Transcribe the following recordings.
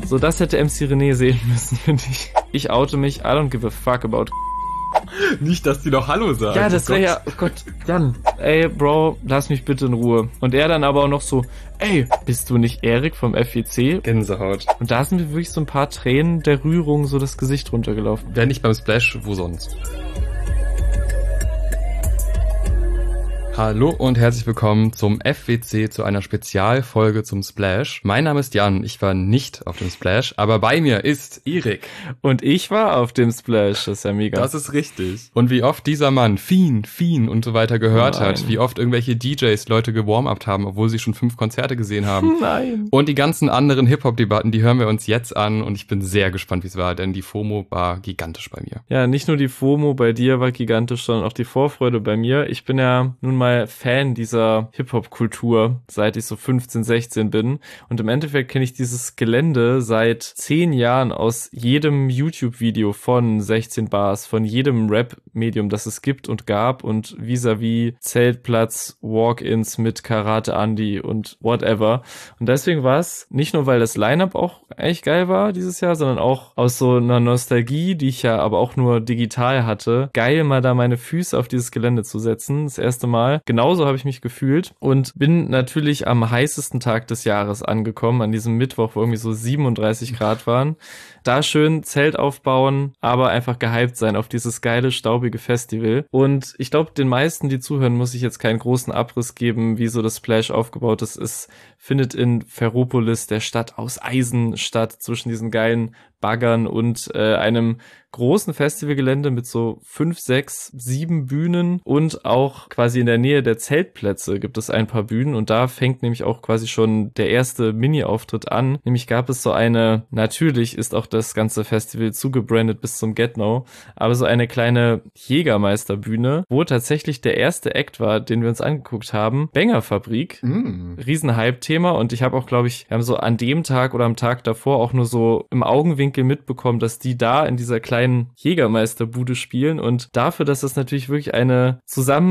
So, das hätte MC René sehen müssen, finde ich. Ich oute mich, I don't give a fuck about Nicht, dass die noch Hallo sagen. Ja, das wäre ja, oh Gott, Jan, ey, Bro, lass mich bitte in Ruhe. Und er dann aber auch noch so, ey, bist du nicht Erik vom FEC? Gänsehaut. Und da sind mir wirklich so ein paar Tränen der Rührung so das Gesicht runtergelaufen. Wer nicht beim Splash, wo sonst? Hallo und herzlich willkommen zum FWC, zu einer Spezialfolge zum Splash. Mein Name ist Jan, ich war nicht auf dem Splash, aber bei mir ist Erik. Und ich war auf dem Splash, das ist ja mega. Das ist richtig. Und wie oft dieser Mann Fiend und so weiter gehört hat, wie oft irgendwelche DJs Leute gewarm-upt haben, obwohl sie schon 5 Konzerte gesehen haben. Nein. Und die ganzen anderen Hip-Hop-Debatten, die hören wir uns jetzt an und ich bin sehr gespannt, wie es war, denn die FOMO war gigantisch bei mir. Ja, nicht nur die FOMO bei dir war gigantisch, sondern auch die Vorfreude bei mir. Ich bin ja nun mal Fan dieser Hip-Hop-Kultur, seit ich so 15, 16 bin. Und im Endeffekt kenne ich dieses Gelände seit 10 Jahren aus jedem YouTube-Video von 16 Bars, von jedem Rap-Medium, das es gibt und gab und vis-à-vis Zeltplatz, Walk-ins mit Karate Andy und whatever. Und deswegen war es nicht nur, weil das Line-Up auch echt geil war dieses Jahr, sondern auch aus so einer Nostalgie, die ich ja aber auch nur digital hatte, geil mal da meine Füße auf dieses Gelände zu setzen. Das erste Mal. Genauso habe ich mich gefühlt und bin natürlich am heißesten Tag des Jahres angekommen, an diesem Mittwoch, wo irgendwie so 37 Grad waren. Da schön Zelt aufbauen, aber einfach gehypt sein auf dieses geile, staubige Festival. Und ich glaube, den meisten, die zuhören, muss ich jetzt keinen großen Abriss geben, wie so das Splash aufgebaut ist. Es findet in Ferropolis, der Stadt aus Eisen, statt, zwischen diesen geilen Baggern und einem großen Festivalgelände mit so 5, 6, 7 Bühnen und auch quasi in der Nähe der Zeltplätze gibt es ein paar Bühnen und da fängt nämlich auch quasi schon der erste Mini-Auftritt an. Nämlich gab es so eine, natürlich ist auch das ganze Festival zugebrandet bis zum Get-No, aber so eine kleine Jägermeisterbühne, wo tatsächlich der erste Act war, den wir uns angeguckt haben, Banger-Fabrik. Riesen-Hype-Thema und ich habe auch, glaube ich, wir haben so an dem Tag oder am Tag davor auch nur so im Augenwinkel mitbekommen, dass die da in dieser kleinen Jägermeisterbude spielen und dafür, dass das natürlich wirklich eine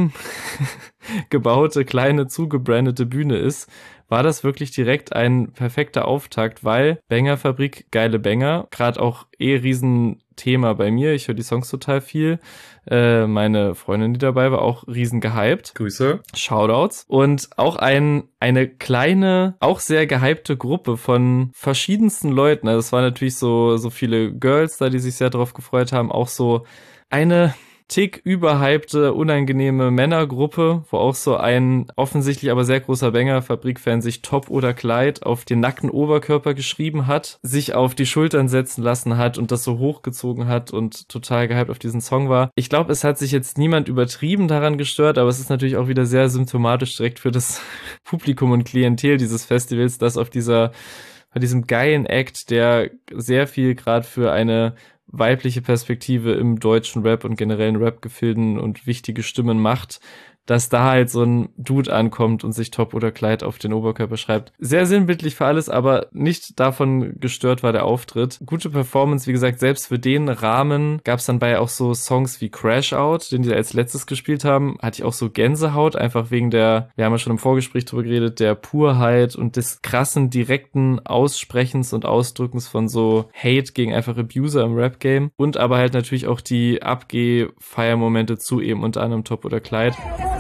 zusammengebaute, kleine, zugebrandete Bühne ist, war das wirklich direkt ein perfekter Auftakt, weil Banger-Fabrik, geile Banger, gerade auch Riesenthema bei mir, ich höre die Songs total viel, meine Freundin, die dabei war, auch riesen gehypt. Grüße. Shoutouts. Und auch eine kleine, auch sehr gehypte Gruppe von verschiedensten Leuten, also es waren natürlich so viele Girls da, die sich sehr drauf gefreut haben, auch so eine Tick überhypte, unangenehme Männergruppe, wo auch so ein offensichtlich aber sehr großer Banger-Fabrik-Fan sich Top oder Kleid auf den nackten Oberkörper geschrieben hat, sich auf die Schultern setzen lassen hat und das so hochgezogen hat und total gehypt auf diesen Song war. Ich glaube, es hat sich jetzt niemand übertrieben daran gestört, aber es ist natürlich auch wieder sehr symptomatisch direkt für das Publikum und Klientel dieses Festivals, dass bei diesem geilen Act, der sehr viel gerade für eine weibliche Perspektive im deutschen Rap und generellen Rap-Gefilden und wichtige Stimmen macht, dass da halt so ein Dude ankommt und sich Top oder Kleid auf den Oberkörper schreibt. Sehr sinnbildlich für alles, aber nicht davon gestört war der Auftritt. Gute Performance, wie gesagt, selbst für den Rahmen gab es dann bei auch so Songs wie Crash Out, den die als letztes gespielt haben, hatte ich auch so Gänsehaut, einfach wegen wir haben ja schon im Vorgespräch drüber geredet, der Purheit und des krassen, direkten Aussprechens und Ausdrückens von so Hate gegen einfach Abuser im Rap-Game und aber halt natürlich auch die Abgeh-Feiermomente zu eben unter anderem Top oder Kleid.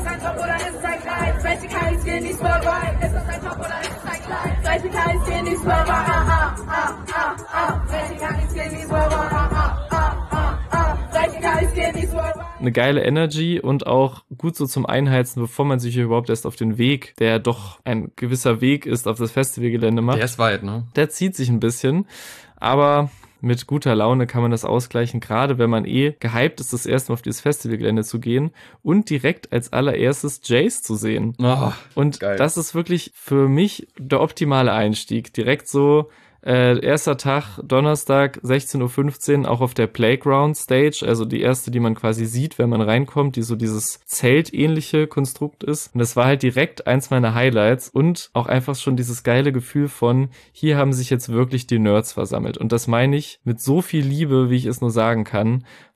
Eine geile Energy und auch gut so zum Einheizen, bevor man sich überhaupt erst auf den Weg, der doch ein gewisser Weg ist, auf das Festivalgelände macht. Der ist weit, ne? Der zieht sich ein bisschen, aber mit guter Laune kann man das ausgleichen, gerade wenn man gehypt ist, das erste Mal auf dieses Festivalgelände zu gehen und direkt als allererstes Jace zu sehen. Oh, und geil. Das ist wirklich für mich der optimale Einstieg. Direkt so erster Tag, Donnerstag, 16:15 Uhr, auch auf der Playground Stage, also die erste, die man quasi sieht, wenn man reinkommt, die so dieses zeltähnliche Konstrukt ist. Und das war halt direkt eins meiner Highlights und auch einfach schon dieses geile Gefühl von, hier haben sich jetzt wirklich die Nerds versammelt. Und das meine ich mit so viel Liebe, wie ich es nur sagen kann,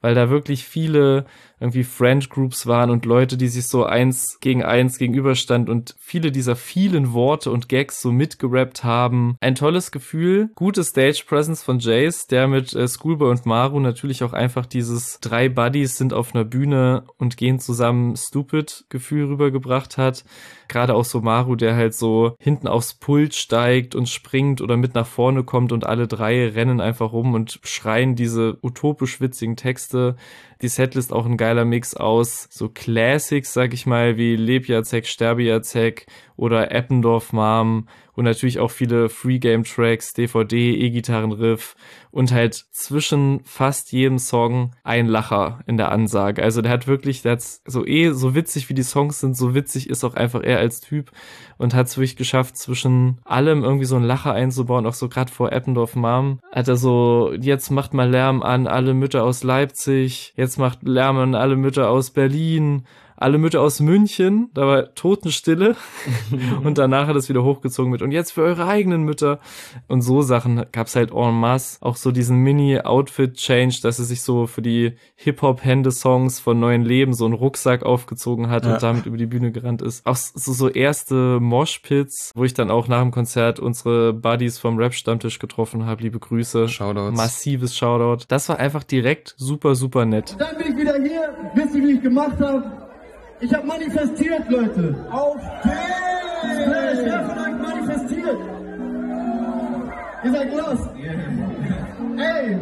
weil da wirklich viele irgendwie Friend Groups waren und Leute, die sich so 1 gegen 1 gegenüberstanden und viele dieser vielen Worte und Gags so mitgerappt haben. Ein tolles Gefühl, gute Stage Presence von Jace, der mit Schoolboy und Maru natürlich auch einfach dieses 3 Buddies sind auf einer Bühne und gehen zusammen Stupid Gefühl rübergebracht hat. Gerade auch so Maru, der halt so hinten aufs Pult steigt und springt oder mit nach vorne kommt und alle 3 rennen einfach rum und schreien diese utopisch witzigen Texte. Die Setlist auch ein geiler Mix aus so Classics, sag ich mal, wie Lebjazek, Sterbejazek oder Eppendorf Mom und natürlich auch viele Free-Game-Tracks, DVD, E-Gitarren-Riff und halt zwischen fast jedem Song ein Lacher in der Ansage. Also der hat so so witzig wie die Songs sind, so witzig ist auch einfach er als Typ und hat es wirklich geschafft, zwischen allem irgendwie so einen Lacher einzubauen, auch so gerade vor Eppendorf Mom hat er so, jetzt macht mal Lärm an alle Mütter aus Leipzig, jetzt macht Lärm an alle Mütter aus Berlin, alle Mütter aus München, da war Totenstille und danach hat es wieder hochgezogen mit und jetzt für eure eigenen Mütter und so Sachen gab's halt en masse, auch so diesen Mini-Outfit-Change, dass er sich so für die Hip-Hop-Hände-Songs von Neuen Leben so einen Rucksack aufgezogen hat und damit über die Bühne gerannt ist. Auch so erste Moshpits, wo ich dann auch nach dem Konzert unsere Buddies vom Rap-Stammtisch getroffen habe, liebe Grüße. Shoutouts. Massives Shoutout. Das war einfach direkt super, super nett. Dann bin ich wieder hier, wisst ihr, wie ich gemacht habe? Ich habe manifestiert, Leute. Auf den! Wer von euch manifestiert? Ihr seid lost. Ey!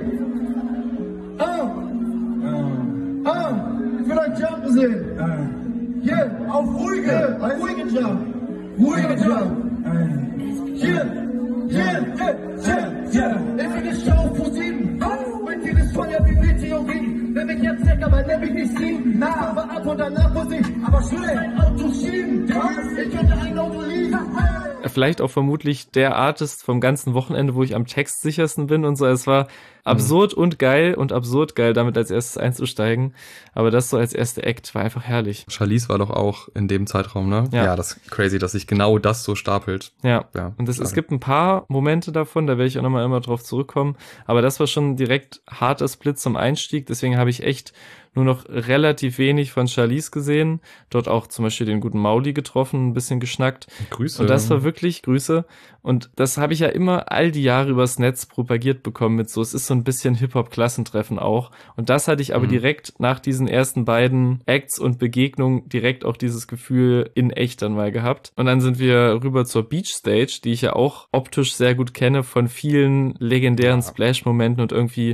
Ich will euch jumpen sehen. Hier, auf ruhige Jump. Ruhige Jump. Hier. Ich will die Show für 7. Mit dir ist Feuer wie Meteorit. Wenn mich jetzt check, aber nenn mich nicht sieben. Na, aber ab und danach muss ich aber schnell ein Auto schieben. Ich könnte ein Auto lieben. Vielleicht auch vermutlich der Artist vom ganzen Wochenende, wo ich am textsichersten bin und so. Es war absurd und geil und absurd geil, damit als erstes einzusteigen. Aber das so als erste Act war einfach herrlich. Charlize war doch auch in dem Zeitraum, ne? Ja, das ist crazy, dass sich genau das so stapelt. Ja. Und es gibt ein paar Momente davon, da werde ich auch nochmal immer drauf zurückkommen. Aber das war schon direkt harter Split zum Einstieg. Deswegen habe ich echt nur noch relativ wenig von Charlize gesehen. Dort auch zum Beispiel den guten Mauli getroffen, ein bisschen geschnackt. Grüße. Und das war wirklich Grüße. Und das habe ich ja immer all die Jahre übers Netz propagiert bekommen mit so, es ist so ein bisschen Hip-Hop-Klassentreffen auch. Und das hatte ich aber direkt nach diesen ersten beiden Acts und Begegnungen direkt auch dieses Gefühl in echt dann mal gehabt. Und dann sind wir rüber zur Beach Stage, die ich ja auch optisch sehr gut kenne von vielen legendären Splash-Momenten und irgendwie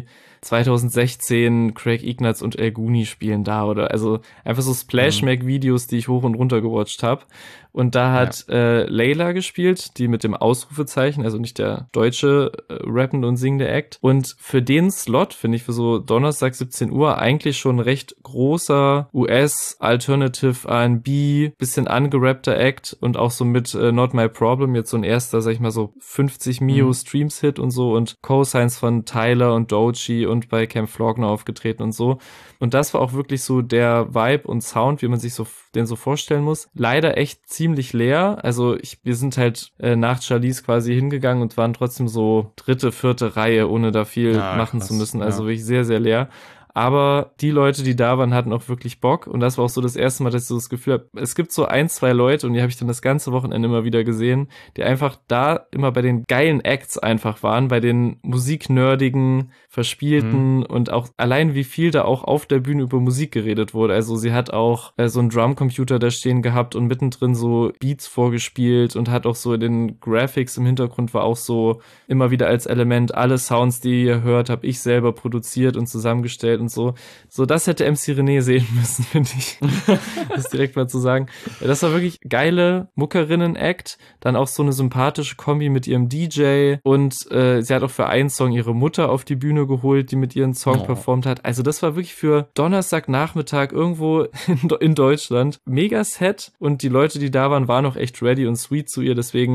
2016 Craig Ignatz und El Guni spielen da oder also einfach so Splash-Mag-Videos, die ich hoch und runter gewatcht habe. Und da hat Layla gespielt, die mit dem Ausrufezeichen, also nicht der deutsche rappende und singende Act. Und für den Slot, finde ich, für so Donnerstag 17 Uhr eigentlich schon ein recht großer US-Alternative R&B, bisschen angerappter Act und auch so mit Not My Problem, jetzt so ein erster, sag ich mal so 50 Mio Streams-Hit und so und Co-Signs von Tyler und Doechii und bei Cam Flogner aufgetreten und so. Und das war auch wirklich so der Vibe und Sound, wie man sich den so vorstellen muss. Leider echt ziemlich leer. Also wir sind halt nach Charlize quasi hingegangen und waren trotzdem so 3., 4. Reihe, ohne da viel machen zu müssen. Also wirklich sehr, sehr leer. Aber die Leute, die da waren, hatten auch wirklich Bock. Und das war auch so das erste Mal, dass ich so das Gefühl habe, es gibt so 1, 2 Leute, und die habe ich dann das ganze Wochenende immer wieder gesehen, die einfach da immer bei den geilen Acts einfach waren, bei den musiknerdigen, verspielten und auch allein wie viel da auch auf der Bühne über Musik geredet wurde. Also sie hat auch so einen Drumcomputer da stehen gehabt und mittendrin so Beats vorgespielt und hat auch so in den Graphics im Hintergrund war auch so immer wieder als Element alle Sounds, die ihr hört, habe ich selber produziert und zusammengestellt und so. So, das hätte MC René sehen müssen, finde ich. Das direkt mal zu sagen. Das war wirklich geile Muckerinnen-Act. Dann auch so eine sympathische Kombi mit ihrem DJ und sie hat auch für einen Song ihre Mutter auf die Bühne geholt, die mit ihren Song performt hat. Also das war wirklich für Donnerstagnachmittag irgendwo in Deutschland mega Set und die Leute, die da waren, waren auch echt ready und sweet zu ihr. Deswegen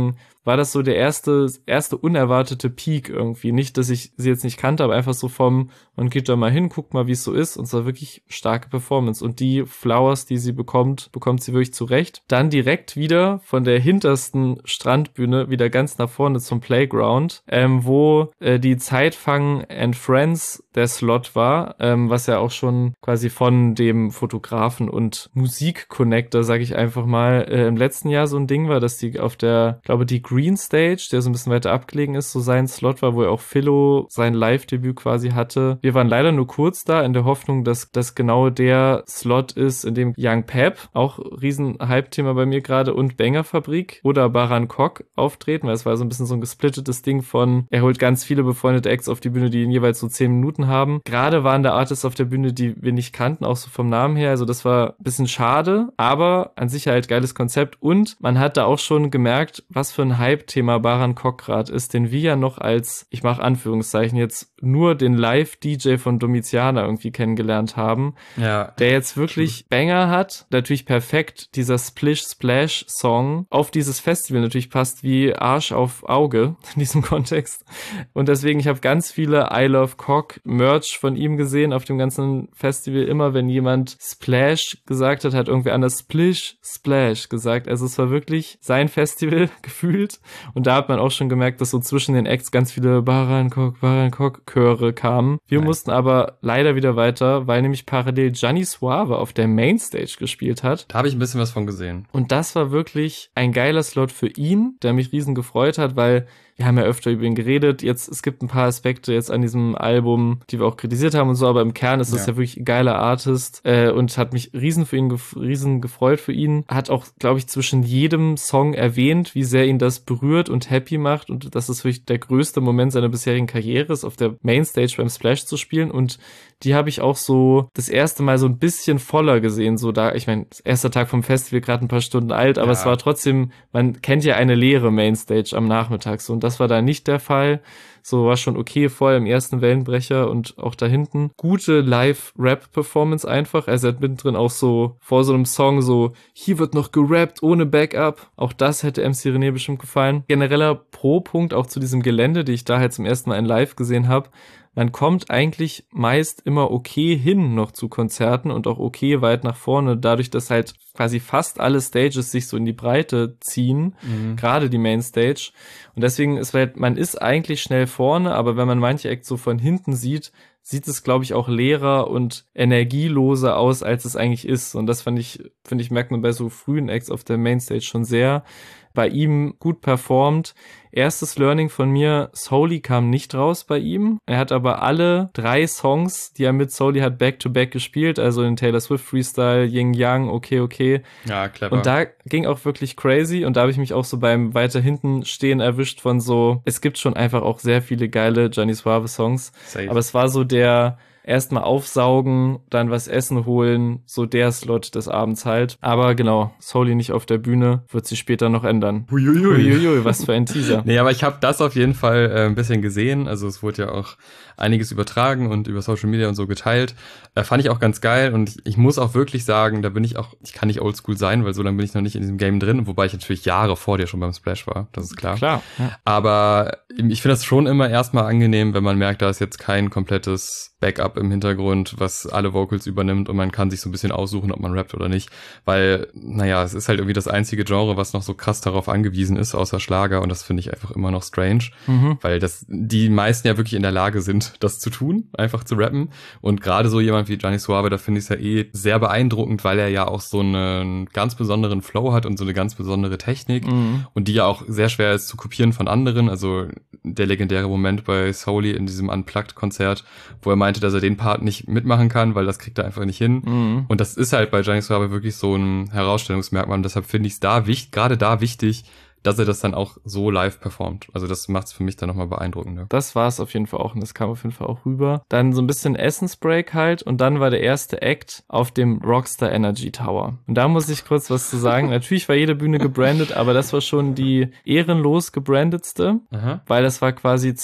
war das so der erste unerwartete Peak irgendwie. Nicht, dass ich sie jetzt nicht kannte, aber einfach so man geht da mal hin, guckt mal, wie es so ist, und es war wirklich starke Performance. Und die Flowers, die sie bekommt sie wirklich zurecht. Dann direkt wieder von der hintersten Strandbühne wieder ganz nach vorne zum Playground, wo die Zeitfang and Friends der Slot war, was ja auch schon quasi von dem Fotografen und Musik-Connector, sag ich einfach mal, im letzten Jahr so ein Ding war, dass die auf der, glaube die Green Stage, der so ein bisschen weiter abgelegen ist, so sein Slot war, wo er auch Philo sein Live-Debüt quasi hatte. Wir waren leider nur kurz da, in der Hoffnung, dass das genau der Slot ist, in dem Young Pep, auch riesen Hype-Thema bei mir gerade, und Banger Fabrik oder Baran Kok auftreten, weil es war so ein bisschen so ein gesplittetes Ding von, er holt ganz viele befreundete Acts auf die Bühne, die ihn jeweils so 10 Minuten haben. Gerade waren da Artists auf der Bühne, die wir nicht kannten, auch so vom Namen her, also das war ein bisschen schade, aber an sich halt geiles Konzept, und man hat da auch schon gemerkt, was für ein Hype-Thema Baran Kok gerade ist, den wir ja noch als, ich mache Anführungszeichen jetzt, nur den Live-DJ von Domiziana irgendwie kennengelernt haben, ja, der jetzt wirklich Banger hat, natürlich perfekt dieser Splish-Splash-Song auf dieses Festival natürlich passt wie Arsch auf Auge in diesem Kontext, und deswegen, ich habe ganz viele I Love Kok Merch von ihm gesehen auf dem ganzen Festival. Immer wenn jemand Splash gesagt hat irgendwer anders Splish Splash gesagt, also es war wirklich sein Festival gefühlt, und da hat man auch schon gemerkt, dass so zwischen den Acts ganz viele Baran Kok Chöre kamen. Wir mussten aber leider wieder weiter, weil nämlich parallel Gianni Suave auf der Mainstage gespielt hat. Da habe ich ein bisschen was von gesehen. Und das war wirklich ein geiler Slot für ihn, der mich riesen gefreut hat, weil wir haben ja öfter über ihn geredet. Es gibt ein paar Aspekte jetzt an diesem Album, die wir auch kritisiert haben und so, aber im Kern ist es ja wirklich ein geiler Artist, und hat mich riesen gefreut für ihn. Hat auch, glaube ich, zwischen jedem Song erwähnt, wie sehr ihn das berührt und happy macht, und dass es wirklich der größte Moment seiner bisherigen Karriere ist, auf der Mainstage beim Splash zu spielen, und die habe ich auch so das erste Mal so ein bisschen voller gesehen, so da, ich meine, erster Tag vom Festival, gerade ein paar Stunden alt, aber es war trotzdem, man kennt ja eine leere Mainstage am Nachmittag so, und das war da nicht der Fall. So war schon okay vorher im ersten Wellenbrecher und auch da hinten. Gute Live-Rap-Performance einfach. Also er hat mittendrin auch so vor so einem Song so, hier wird noch gerappt ohne Backup. Auch das hätte MC René bestimmt gefallen. Genereller Pro-Punkt auch zu diesem Gelände, die ich da halt zum ersten Mal in Live gesehen habe. Man kommt eigentlich meist immer okay hin noch zu Konzerten und auch okay weit nach vorne, dadurch, dass halt quasi fast alle Stages sich so in die Breite ziehen, gerade die Mainstage. Und deswegen ist halt, man ist eigentlich schnell vorne, aber wenn man manche Acts so von hinten sieht es, glaube ich, auch leerer und energieloser aus, als es eigentlich ist. Und das finde ich, merkt man bei so frühen Acts auf der Mainstage schon sehr. Bei ihm gut performt. Erstes Learning von mir, Souley kam nicht raus bei ihm. Er hat aber alle 3 Songs, die er mit Souley hat, back-to-back gespielt. Also den Taylor Swift Freestyle, Ying Yang, okay. Ja, clever. Und da ging auch wirklich crazy. Und da habe ich mich auch so beim weiter hinten stehen erwischt von so, es gibt schon einfach auch sehr viele geile Gianni Suave Songs. Safe. Aber es war so der erstmal aufsaugen, dann was essen holen, so der Slot des Abends halt. Aber genau, Souley nicht auf der Bühne, wird sich später noch ändern. Uiuiui, was für ein Teaser. Nee, aber ich habe das auf jeden Fall ein bisschen gesehen. Also es wurde ja auch einiges übertragen und über Social Media und so geteilt. Fand ich auch ganz geil, und ich muss auch wirklich sagen, da bin ich kann nicht oldschool sein, weil so lange bin ich noch nicht in diesem Game drin, wobei ich natürlich Jahre vor dir schon beim Splash war, das ist klar. Ja. Aber ich finde das schon immer erstmal angenehm, wenn man merkt, da ist jetzt kein komplettes Backup im Hintergrund, was alle Vocals übernimmt, und man kann sich so ein bisschen aussuchen, ob man rappt oder nicht, weil, naja, es ist halt irgendwie das einzige Genre, was noch so krass darauf angewiesen ist, außer Schlager, und das finde ich einfach immer noch strange, weil die meisten ja wirklich in der Lage sind, das zu tun, einfach zu rappen, und gerade so jemand wie Gianni Suave, da finde ich es ja sehr beeindruckend, weil er ja auch so einen ganz besonderen Flow hat und so eine ganz besondere Technik, und die ja auch sehr schwer ist zu kopieren von anderen. Also der legendäre Moment bei Souley in diesem Unplugged-Konzert, wo er meinte, dass er den Part nicht mitmachen kann, weil das kriegt er einfach nicht hin. Und das ist halt bei Gianni Suave wirklich so ein Herausstellungsmerkmal, und deshalb finde ich es gerade da wichtig, dass er das dann auch so live performt. Also das macht es für mich dann nochmal beeindruckender. Das war es auf jeden Fall auch, und das kam auf jeden Fall auch rüber. Dann so ein bisschen Essensbreak halt, und dann war der erste Act auf dem Rockstar Energy Tower. Und da muss ich kurz was zu sagen. Natürlich war jede Bühne gebrandet, aber das war schon die ehrenlos gebrandetste, weil das war quasi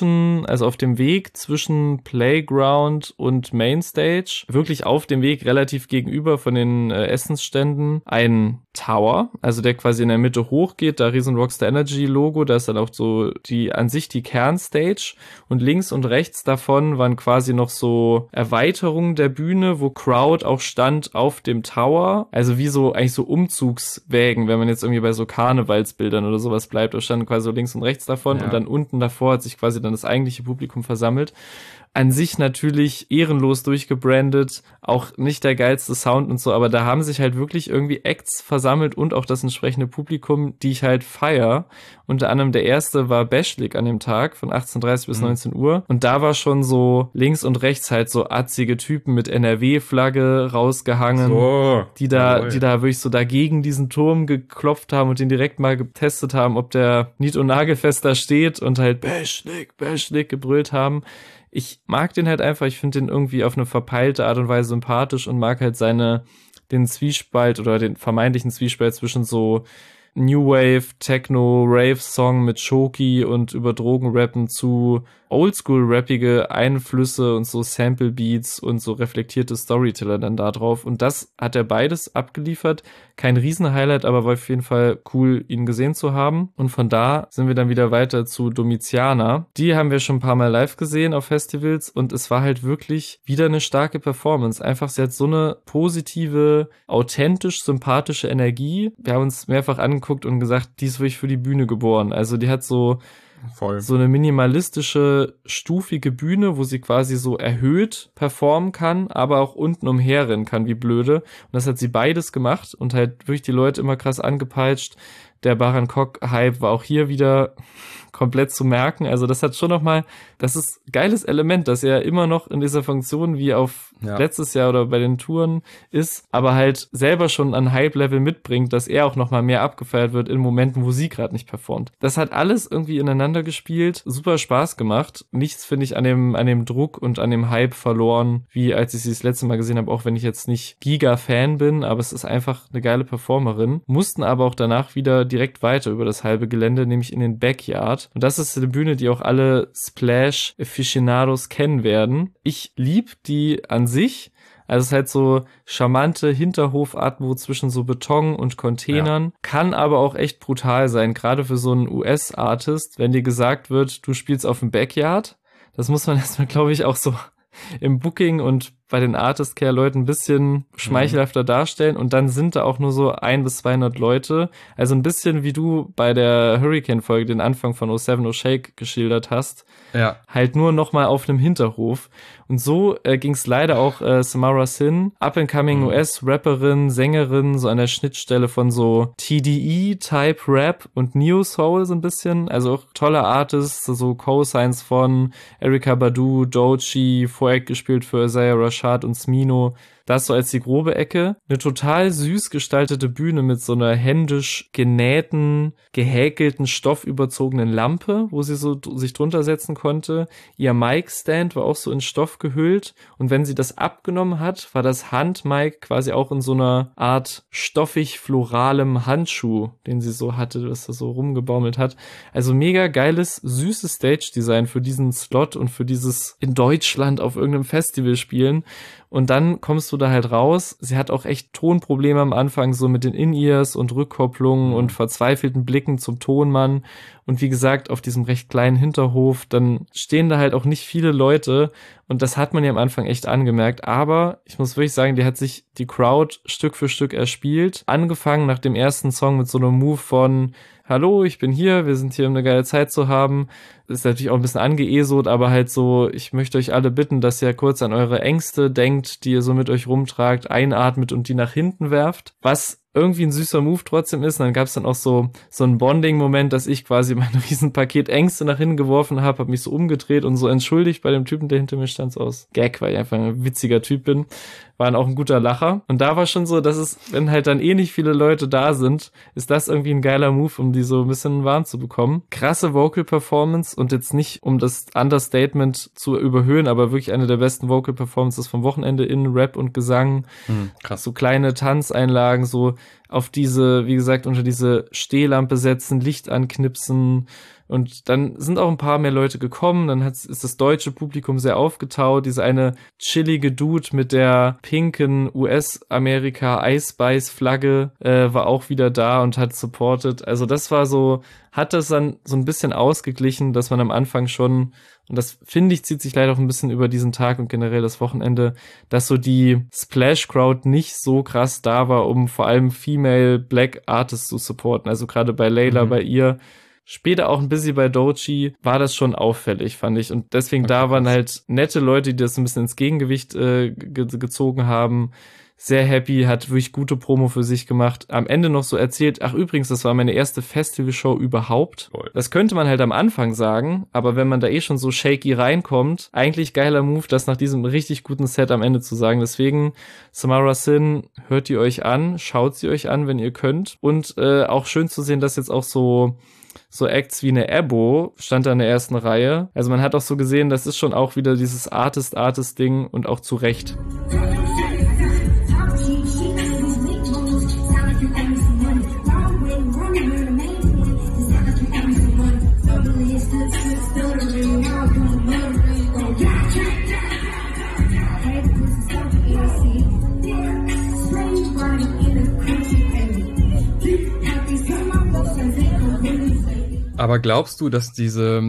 auf dem Weg zwischen Playground und Mainstage, wirklich auf dem Weg relativ gegenüber von den Essensständen, ein Tower, also der quasi in der Mitte hochgeht, da riesen Rockstar Energy Logo, da ist dann auch so die Kernstage und links und rechts davon waren quasi noch so Erweiterungen der Bühne, wo Crowd auch stand auf dem Tower, also wie so eigentlich so Umzugswägen, wenn man jetzt irgendwie bei so Karnevalsbildern oder sowas bleibt, da standen quasi so links und rechts davon und dann unten davor hat sich quasi dann das eigentliche Publikum versammelt. An sich natürlich ehrenlos durchgebrandet, auch nicht der geilste Sound und so, aber da haben sich halt wirklich irgendwie Acts versammelt und auch das entsprechende Publikum, die ich halt feier. Unter anderem der erste war Bashlik an dem Tag von 18:30 bis 19 Uhr und da war schon so links und rechts halt so atzige Typen mit NRW-Flagge rausgehangen, die da wirklich so dagegen diesen Turm geklopft haben und den direkt mal getestet haben, ob der nied- und nagelfest da steht und halt Bashlik gebrüllt haben. Ich mag den halt einfach, ich finde den irgendwie auf eine verpeilte Art und Weise sympathisch und mag halt den Zwiespalt oder den vermeintlichen Zwiespalt zwischen so New Wave, Techno, Rave-Song mit Shoki und über Drogen rappen zu Oldschool-rappige Einflüsse und so Sample-Beats und so reflektierte Storyteller dann da drauf. Und das hat er beides abgeliefert. Kein Riesen-Highlight, aber war auf jeden Fall cool, ihn gesehen zu haben. Und von da sind wir dann wieder weiter zu Domiziana. Die haben wir schon ein paar Mal live gesehen auf Festivals und es war halt wirklich wieder eine starke Performance. Einfach, sie hat so eine positive, authentisch sympathische Energie. Wir haben uns mehrfach angeguckt und gesagt, die ist wirklich für die Bühne geboren. Also die hat so eine minimalistische, stufige Bühne, wo sie quasi so erhöht performen kann, aber auch unten umherrennen kann, wie blöde. Und das hat sie beides gemacht und halt wirklich die Leute immer krass angepeitscht. Der Baran Kok-Hype war auch hier wieder komplett zu merken. Also das hat schon nochmal, das ist ein geiles Element, dass er immer noch in dieser Funktion wie auf letztes Jahr oder bei den Touren ist, aber halt selber schon an Hype-Level mitbringt, dass er auch nochmal mehr abgefeiert wird in Momenten, wo sie gerade nicht performt. Das hat alles irgendwie ineinander gespielt, super Spaß gemacht. Nichts finde ich an dem Druck und an dem Hype verloren, wie als ich sie das letzte Mal gesehen habe, auch wenn ich jetzt nicht Giga-Fan bin, aber es ist einfach eine geile Performerin. Mussten aber auch danach wieder direkt weiter über das halbe Gelände, nämlich in den Backyard. Und das ist eine Bühne, die auch alle Splash-Aficionados kennen werden. Ich liebe die an sich. Also es ist halt so charmante Hinterhofatmo zwischen so Beton und Containern. Kann aber auch echt brutal sein, gerade für so einen US-Artist, wenn dir gesagt wird, du spielst auf dem Backyard. Das muss man erstmal, glaube ich, auch so im Booking und bei den Artist-Care-Leuten ein bisschen schmeichelhafter darstellen und dann sind da auch nur so 100 bis 200 Leute. Also ein bisschen wie du bei der Hurricane-Folge den Anfang von 07 Shake geschildert hast. Ja. Halt nur nochmal auf einem Hinterhof. Und so ging's leider auch Samara Sin, up-and-coming US-Rapperin, Sängerin, so an der Schnittstelle von so TDE-Type-Rap und Neo-Soul so ein bisschen. Also auch tolle Artists, so Co-Signs von Erykah Badu, Doechii, vorher gespielt für Isaiah Rashad und Smino. Das so als die grobe Ecke. Eine total süß gestaltete Bühne mit so einer händisch genähten, gehäkelten, stoffüberzogenen Lampe, wo sie so sich drunter setzen konnte. Ihr Mic-Stand war auch so in Stoff gehüllt. Und wenn sie das abgenommen hat, war das Handmic quasi auch in so einer Art stoffig-floralem Handschuh, den sie so hatte, was er so rumgebaumelt hat. Also mega geiles, süßes Stage-Design für diesen Slot und für dieses in Deutschland auf irgendeinem Festival spielen. Und dann kommst du da halt raus. Sie hat auch echt Tonprobleme am Anfang, so mit den In-Ears und Rückkopplungen und verzweifelten Blicken zum Tonmann. Und wie gesagt, auf diesem recht kleinen Hinterhof, dann stehen da halt auch nicht viele Leute. Und das hat man ja am Anfang echt angemerkt. Aber ich muss wirklich sagen, die hat sich die Crowd Stück für Stück erspielt. Angefangen nach dem ersten Song mit so einem Move von hallo, ich bin hier, wir sind hier, um eine geile Zeit zu haben. Das ist natürlich auch ein bisschen angeesot, aber halt so, ich möchte euch alle bitten, dass ihr kurz an eure Ängste denkt, die ihr so mit euch rumtragt, einatmet und die nach hinten werft. Was irgendwie ein süßer Move trotzdem ist. Und dann gab es dann auch so einen Bonding-Moment, dass ich quasi mein Riesenpaket Ängste nach hinten geworfen habe mich so umgedreht und so entschuldigt bei dem Typen, der hinter mir stand, so aus Gag, weil ich einfach ein witziger Typ bin. War dann auch ein guter Lacher. Und da war schon so, dass es, wenn halt dann nicht viele Leute da sind, ist das irgendwie ein geiler Move, um die so ein bisschen warm zu bekommen. Krasse Vocal-Performance und jetzt nicht, um das Understatement zu überhöhen, aber wirklich eine der besten Vocal-Performances vom Wochenende in Rap und Gesang. Krass. So kleine Tanzeinlagen, so auf diese, wie gesagt, unter diese Stehlampe setzen, Licht anknipsen, Und dann sind auch ein paar mehr Leute gekommen, dann ist das deutsche Publikum sehr aufgetaut, diese eine chillige Dude mit der pinken US-Amerika Ice Spice Flagge war auch wieder da und hat supportet. Also das war so, hat das dann so ein bisschen ausgeglichen, dass man am Anfang schon, und das finde ich, zieht sich leider auch ein bisschen über diesen Tag und generell das Wochenende, dass so die Splash-Crowd nicht so krass da war, um vor allem Female Black Artists zu supporten. Also gerade bei Layla, bei ihr, später auch ein bisschen bei Doechii, war das schon auffällig, fand ich. Und deswegen okay, da waren halt nette Leute, die das ein bisschen ins Gegengewicht gezogen haben. Sehr happy, hat wirklich gute Promo für sich gemacht. Am Ende noch so erzählt, ach übrigens, das war meine erste Festivalshow überhaupt. Toll. Das könnte man halt am Anfang sagen, aber wenn man da schon so shaky reinkommt, eigentlich geiler Move, das nach diesem richtig guten Set am Ende zu sagen. Deswegen, Samara Sin, hört ihr euch an, schaut sie euch an, wenn ihr könnt. Und auch schön zu sehen, dass jetzt auch so Acts wie eine Ebo stand da in der ersten Reihe. Also man hat auch so gesehen, das ist schon auch wieder dieses Artist-Ding und auch zu Recht. Aber glaubst du, dass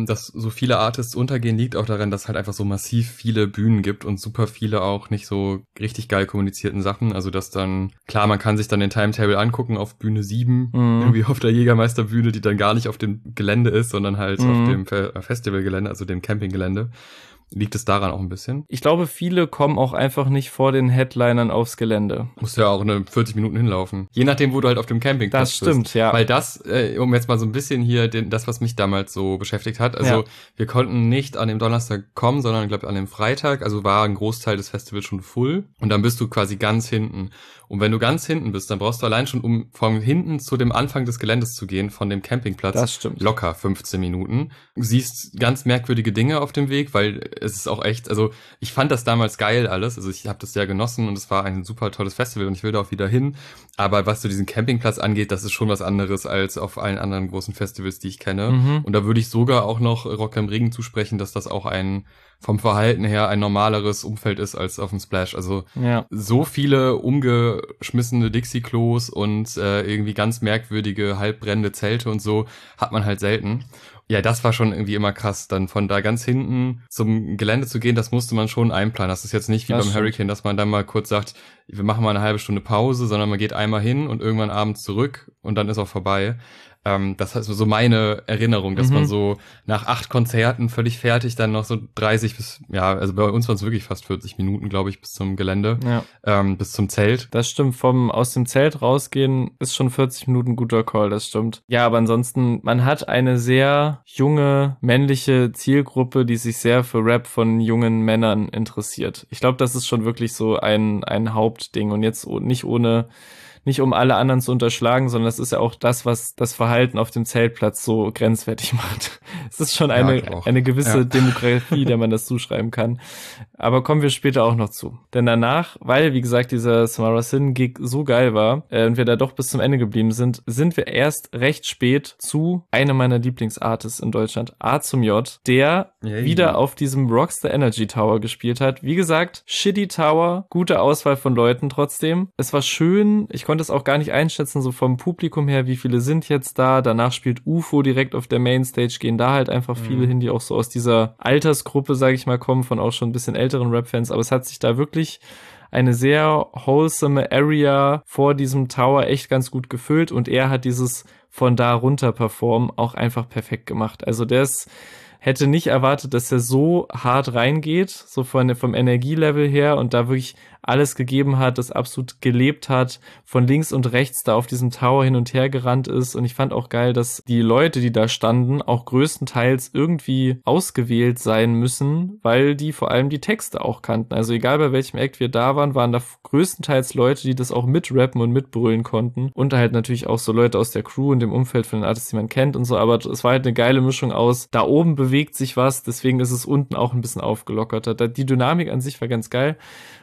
so viele Artists untergehen, liegt auch daran, dass halt einfach so massiv viele Bühnen gibt und super viele auch nicht so richtig geil kommunizierten Sachen? Also dass dann, klar, man kann sich dann den Timetable angucken auf Bühne 7, irgendwie auf der Jägermeisterbühne, die dann gar nicht auf dem Gelände ist, sondern halt auf dem Festivalgelände, also dem Campinggelände. Liegt es daran auch ein bisschen? Ich glaube, viele kommen auch einfach nicht vor den Headlinern aufs Gelände. Musst ja auch 40 Minuten hinlaufen. Je nachdem, wo du halt auf dem Campingplatz bist. Das stimmt, ja. Weil das, um jetzt mal so ein bisschen hier das, was mich damals so beschäftigt hat, also wir konnten nicht an dem Donnerstag kommen, sondern ich glaube an dem Freitag, also war ein Großteil des Festivals schon full und dann bist du quasi ganz hinten. Und wenn du ganz hinten bist, dann brauchst du allein schon, um von hinten zu dem Anfang des Geländes zu gehen, von dem Campingplatz, das stimmt, locker 15 Minuten. Du siehst ganz merkwürdige Dinge auf dem Weg, weil es ist auch echt, also ich fand das damals geil alles, also ich habe das sehr genossen und es war ein super tolles Festival und ich will da auch wieder hin, aber was so diesen Campingplatz angeht, das ist schon was anderes als auf allen anderen großen Festivals, die ich kenne. Und da würde ich sogar auch noch Rock am Ring zusprechen, dass das auch vom Verhalten her ein normaleres Umfeld ist als auf dem Splash. Also so viele umgeschmissene Dixie-Klos und irgendwie ganz merkwürdige, halbbrennende Zelte und so hat man halt selten. Ja, das war schon irgendwie immer krass. Dann von da ganz hinten zum Gelände zu gehen, das musste man schon einplanen. Das ist jetzt nicht wie beim Hurricane, dass man dann mal kurz sagt, wir machen mal eine halbe Stunde Pause, sondern man geht einmal hin und irgendwann abends zurück und dann ist auch vorbei. Das ist so meine Erinnerung, dass man so nach 8 Konzerten völlig fertig dann noch so 30 bis, also bei uns waren es wirklich fast 40 Minuten, glaube ich, bis zum Gelände, bis zum Zelt. Das stimmt, aus dem Zelt rausgehen ist schon 40 Minuten guter Call, das stimmt. Ja, aber ansonsten, man hat eine sehr junge, männliche Zielgruppe, die sich sehr für Rap von jungen Männern interessiert. Ich glaube, das ist schon wirklich so ein Hauptding und jetzt nicht um alle anderen zu unterschlagen, sondern das ist ja auch das, was das Verhalten auf dem Zeltplatz so grenzwertig macht. Es ist schon eine gewisse Demografie, der man das zuschreiben kann. Aber kommen wir später auch noch zu. Denn danach, weil, wie gesagt, dieser Samara Sin-Gig so geil war und wir da doch bis zum Ende geblieben sind wir erst recht spät zu einem meiner Lieblingsartists in Deutschland, A zum J, der wieder auf diesem Rockstar Energy Tower gespielt hat. Wie gesagt, shitty Tower, gute Auswahl von Leuten trotzdem. Es war schön, ich konnte es auch gar nicht einschätzen, so vom Publikum her, wie viele sind jetzt da. Danach spielt UFO direkt auf der Mainstage, gehen da halt einfach viele hin, die auch so aus dieser Altersgruppe, sage ich mal, kommen, von auch schon ein bisschen älteren Rap-Fans. Aber es hat sich da wirklich eine sehr wholesome Area vor diesem Tower echt ganz gut gefüllt und er hat dieses von da runter performen auch einfach perfekt gemacht. Also hätte nicht erwartet, dass er so hart reingeht, so vom Energielevel her und da wirklich alles gegeben hat, das absolut gelebt hat, von links und rechts da auf diesem Tower hin und her gerannt ist und ich fand auch geil, dass die Leute, die da standen, auch größtenteils irgendwie ausgewählt sein müssen, weil die vor allem die Texte auch kannten. Also egal bei welchem Act wir da waren da größtenteils Leute, die das auch mitrappen und mitbrüllen konnten und halt natürlich auch so Leute aus der Crew und dem Umfeld von den Artists, die man kennt und so, aber es war halt eine geile Mischung aus, da oben bewegt sich was, deswegen ist es unten auch ein bisschen aufgelockerter. Die Dynamik an sich war ganz geil.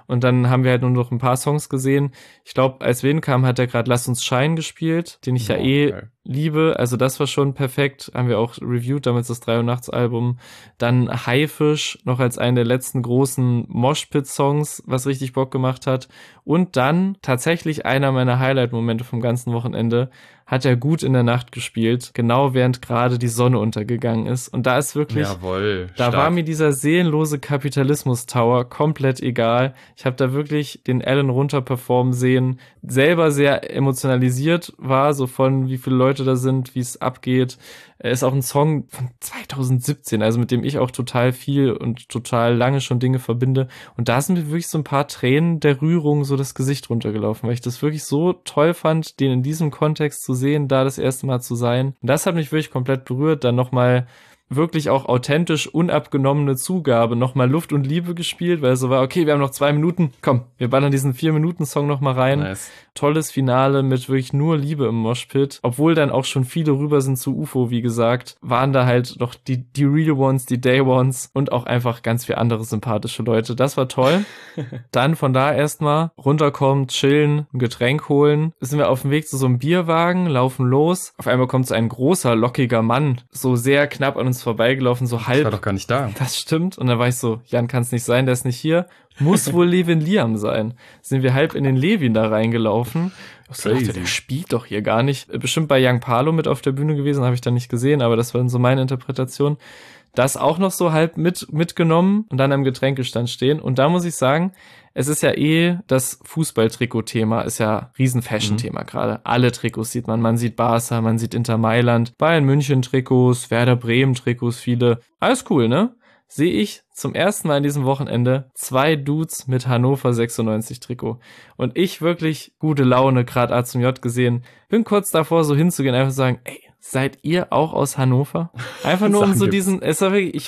Und dann haben wir halt nur noch ein paar Songs gesehen. Ich glaube, als Win kam, hat er gerade Lass uns Shine gespielt, den ich geil. liebe. Also das war schon perfekt. Haben wir auch reviewed, damals das 3 Uhr nachts Album. Dann Haifisch, noch als einen der letzten großen Moshpit-Songs, was richtig Bock gemacht hat. Und dann tatsächlich einer meiner Highlight-Momente vom ganzen Wochenende, hat er Gut in der Nacht gespielt, genau während gerade die Sonne untergegangen ist. Und da ist wirklich, Jawohl, da stark. war mir dieser seelenlose Kapitalismus-Tower komplett egal. Ich habe da wirklich den Alan runterperformen sehen, selber sehr emotionalisiert war, so von wie viele Leute da sind, wie es abgeht. Er ist auch ein Song von 2017, also mit dem ich auch total viel und total lange schon Dinge verbinde. Und da sind mir wirklich so ein paar Tränen der Rührung so das Gesicht runtergelaufen, weil ich das wirklich so toll fand, den in diesem Kontext zu sehen, da das erste Mal zu sein. Und das hat mich wirklich komplett berührt, dann nochmal wirklich auch authentisch unabgenommene Zugabe, nochmal Luft und Liebe gespielt, weil es so war, okay, wir haben noch 2 Minuten, komm, wir ballern diesen 4-Minuten-Song nochmal rein. Nice. Tolles Finale mit wirklich nur Liebe im Moshpit. Obwohl dann auch schon viele rüber sind zu UFO, wie gesagt, waren da halt noch die Real Ones, die Day Ones und auch einfach ganz viele andere sympathische Leute. Das war toll. Dann von da erstmal runterkommen, chillen, ein Getränk holen. Sind wir auf dem Weg zu so einem Bierwagen, laufen los. Auf einmal kommt so ein großer, lockiger Mann, so sehr knapp an uns vorbeigelaufen, so halb. Ich war doch gar nicht da. Das stimmt. Und dann war ich so, Jan, kann es nicht sein, der ist nicht hier. Muss wohl Levin Liam sein. Sind wir halb in den Levin da reingelaufen. Ich dachte, der spielt doch hier gar nicht. Bestimmt bei Young Palo mit auf der Bühne gewesen, habe ich dann nicht gesehen, aber das war dann so meine Interpretation. Das auch noch so halb mitgenommen und dann am Getränkestand stehen. Und da muss ich sagen, es ist ja das Fußball-Trikot-Thema, ist ja Riesen-Fashion-Thema gerade. Alle Trikots sieht man. Man sieht Barca, man sieht Inter Mailand, Bayern München-Trikots, Werder Bremen-Trikots, viele. Alles cool, ne? Sehe ich zum ersten Mal in diesem Wochenende 2 Dudes mit Hannover 96 Trikot. Und ich wirklich gute Laune, gerade A zum J gesehen, bin kurz davor so hinzugehen, einfach zu sagen, ey, seid ihr auch aus Hannover? Einfach nur um so diesen, ich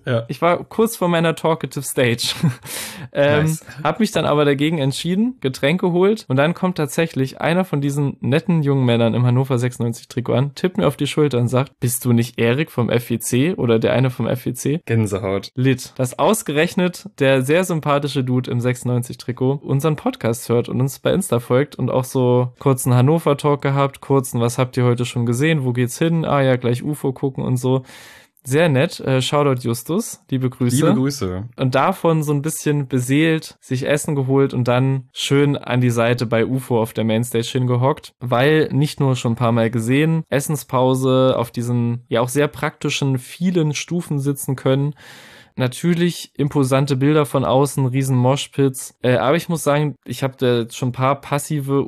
war kurz vor meiner Talkative Stage. Nice. Hab mich dann aber dagegen entschieden, Getränk geholt und dann kommt tatsächlich einer von diesen netten jungen Männern im Hannover 96 Trikot an, tippt mir auf die Schulter und sagt, bist du nicht Erik vom FEC oder der eine vom FEC? Gänsehaut. Lit. Dass ausgerechnet der sehr sympathische Dude im 96 Trikot unseren Podcast hört und uns bei Insta folgt und auch so kurzen Hannover Talk gehabt, kurzen, was habt ihr heute schon gesehen, wo geht's hin? Ah ja, gleich UFO gucken und so. Sehr nett. Shoutout Justus. Liebe Grüße. Liebe Grüße. Und davon so ein bisschen beseelt, sich Essen geholt und dann schön an die Seite bei UFO auf der Mainstage hingehockt, weil nicht nur schon ein paar Mal gesehen, Essenspause auf diesen ja auch sehr praktischen vielen Stufen sitzen können. Natürlich imposante Bilder von außen, riesen Moshpits. Aber ich muss sagen, ich habe da schon ein paar passive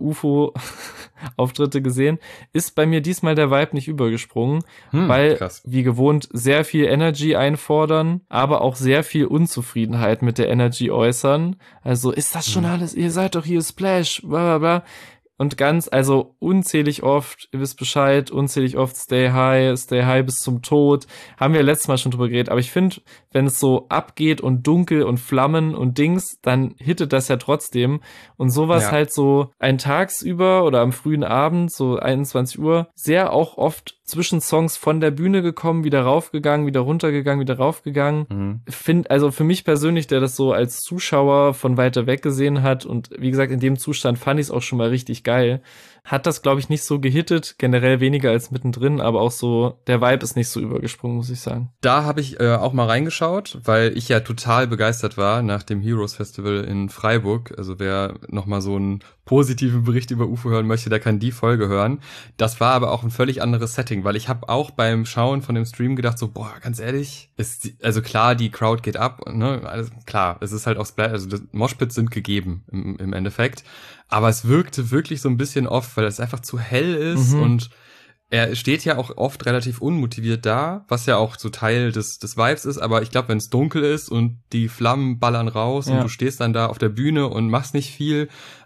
UFO-Auftritte gesehen. Ist bei mir diesmal der Vibe nicht übergesprungen, weil, krass. wie gewohnt, sehr viel Energy einfordern, aber auch sehr viel Unzufriedenheit mit der Energy äußern. Also, ist das schon alles? Ihr seid doch hier Splash, bla bla bla. Und also unzählig oft, ihr wisst Bescheid, unzählig oft Stay High bis zum Tod. Haben wir letztes Mal schon drüber geredet. Aber ich finde, wenn es so abgeht und dunkel und Flammen und Dings, dann hittet das ja trotzdem. Und sowas halt so ein tagsüber oder am frühen Abend, so 21 Uhr, sehr auch oft zwischen Songs von der Bühne gekommen, wieder raufgegangen, wieder runtergegangen, wieder raufgegangen. Also für mich persönlich, der das so als Zuschauer von weiter weg gesehen hat und wie gesagt, in dem Zustand fand ich es auch schon mal richtig geil, hat das, glaube ich, nicht so gehittet, generell weniger als mittendrin, aber auch so, der Vibe ist nicht so übergesprungen, muss ich sagen. Da habe ich auch mal reingeschaut, weil ich ja total begeistert war nach dem Heroes Festival in Freiburg. Also wer nochmal so einen positiven Bericht über UFO hören möchte, der kann die Folge hören. Das war aber auch ein völlig anderes Setting, weil ich habe auch beim Schauen von dem Stream gedacht so, boah, ganz ehrlich, also klar, die Crowd geht ab, ne, also klar, es ist halt auch Splash, also das Moshpits sind gegeben im Endeffekt, aber es wirkte wirklich so ein bisschen off, weil es einfach zu hell ist und er steht ja auch oft relativ unmotiviert da, was ja auch so Teil des Vibes ist, aber ich glaube, wenn es dunkel ist und die Flammen ballern raus und du stehst dann da auf der Bühne und machst nicht viel,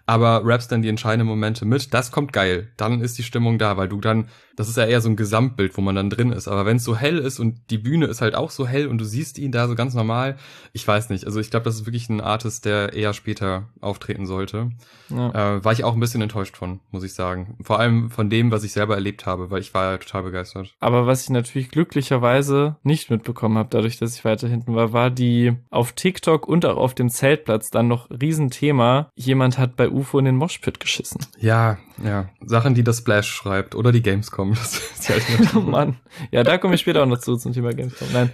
aber rappst dann die entscheidenden Momente mit, das kommt geil. Dann ist die Stimmung da, weil du dann, das ist ja eher so ein Gesamtbild, wo man dann drin ist. Aber wenn es so hell ist und die Bühne ist halt auch so hell und du siehst ihn da so ganz normal, ich weiß nicht. Also ich glaube, das ist wirklich ein Artist, der eher später auftreten sollte. Ja. War ich auch ein bisschen enttäuscht von, muss ich sagen. Vor allem von dem, was ich selber erlebt habe, weil ich war ja total begeistert. Aber was ich natürlich glücklicherweise nicht mitbekommen habe, dadurch, dass ich weiter hinten war die auf TikTok und auch auf dem Zeltplatz dann noch Riesenthema. Jemand hat bei UFO in den Moshpit geschissen. Ja. Sachen, die das Splash schreibt oder die Gamescom. Das ist ja oh Mann. Ja, da komme ich später auch noch zum Thema Gamescom. Nein.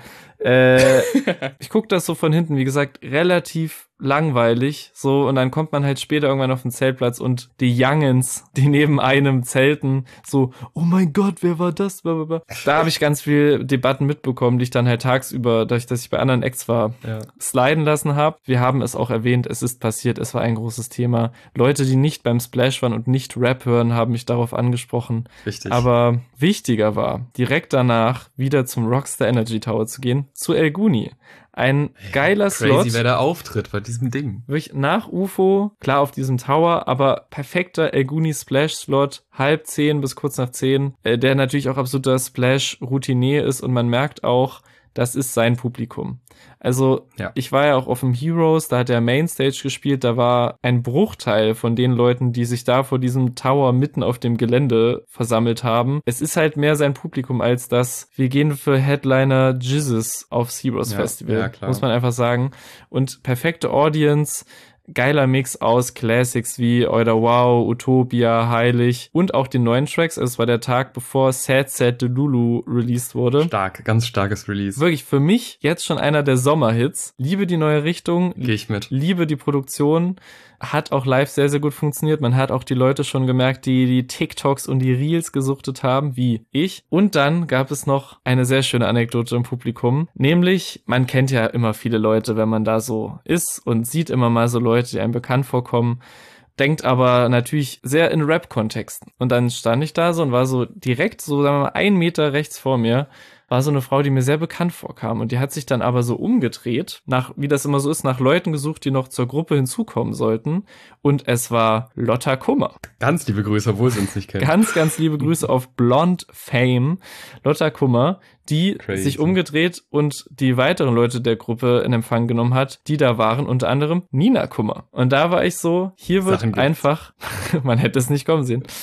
Ich gucke das so von hinten, wie gesagt, relativ langweilig, so, und dann kommt man halt später irgendwann auf den Zeltplatz und die Youngens, die neben einem zelten, so, oh mein Gott, wer war das? Da habe ich ganz viel Debatten mitbekommen, die ich dann halt tagsüber, dadurch, dass ich bei anderen Acts war, sliden lassen habe. Wir haben es auch erwähnt, es ist passiert, es war ein großes Thema. Leute, die nicht beim Splash waren und nicht Rap hören, haben mich darauf angesprochen. Richtig. Aber wichtiger war, direkt danach wieder zum Rockstar Energy Tower zu gehen, zu El Guni. Ein geiler Slot. Crazy, wer da auftritt bei diesem Ding. Wirklich nach UFO, klar auf diesem Tower, aber perfekter El Guni Splash-Slot, 9:30 bis kurz nach 10, der natürlich auch absoluter Splash-Routinier ist und man merkt auch, das ist sein Publikum. Also, Ich war ja auch auf dem Heroes, da hat er Mainstage gespielt, da war ein Bruchteil von den Leuten, die sich da vor diesem Tower mitten auf dem Gelände versammelt haben. Es ist halt mehr sein Publikum als das, wir gehen für Headliner Jesus aufs Heroes Festival, muss man einfach sagen. Und perfekte Audience, geiler Mix aus Classics wie Euder Wow, Utopia, Heilig und auch den neuen Tracks. Also es war der Tag, bevor Sad Sad Delulu released wurde. Stark, ganz starkes Release. Wirklich für mich jetzt schon einer der Sommerhits. Liebe die neue Richtung. Gehe ich mit. Liebe die Produktion. Hat auch live sehr, sehr gut funktioniert. Man hat auch die Leute schon gemerkt, die TikToks und die Reels gesuchtet haben, wie ich. Und dann gab es noch eine sehr schöne Anekdote im Publikum. Nämlich, man kennt ja immer viele Leute, wenn man da so ist und sieht immer mal so Leute, die einem bekannt vorkommen. Denkt aber natürlich sehr in Rap-Kontexten. Und dann stand ich da so und war so direkt so, sagen wir mal, 1 Meter rechts vor mir, war so eine Frau, die mir sehr bekannt vorkam. Und die hat sich dann aber so umgedreht, wie das immer so ist, nach Leuten gesucht, die noch zur Gruppe hinzukommen sollten. Und es war Lotta Kummer. Ganz liebe Grüße, obwohl sie uns nicht kennen. Ganz, ganz liebe Grüße auf Blonde Fame. Lotta Kummer, die sich umgedreht und die weiteren Leute der Gruppe in Empfang genommen hat, die da waren, unter anderem Nina Kummer. Und da war ich so, hier wird einfach, man hätte es nicht kommen sehen,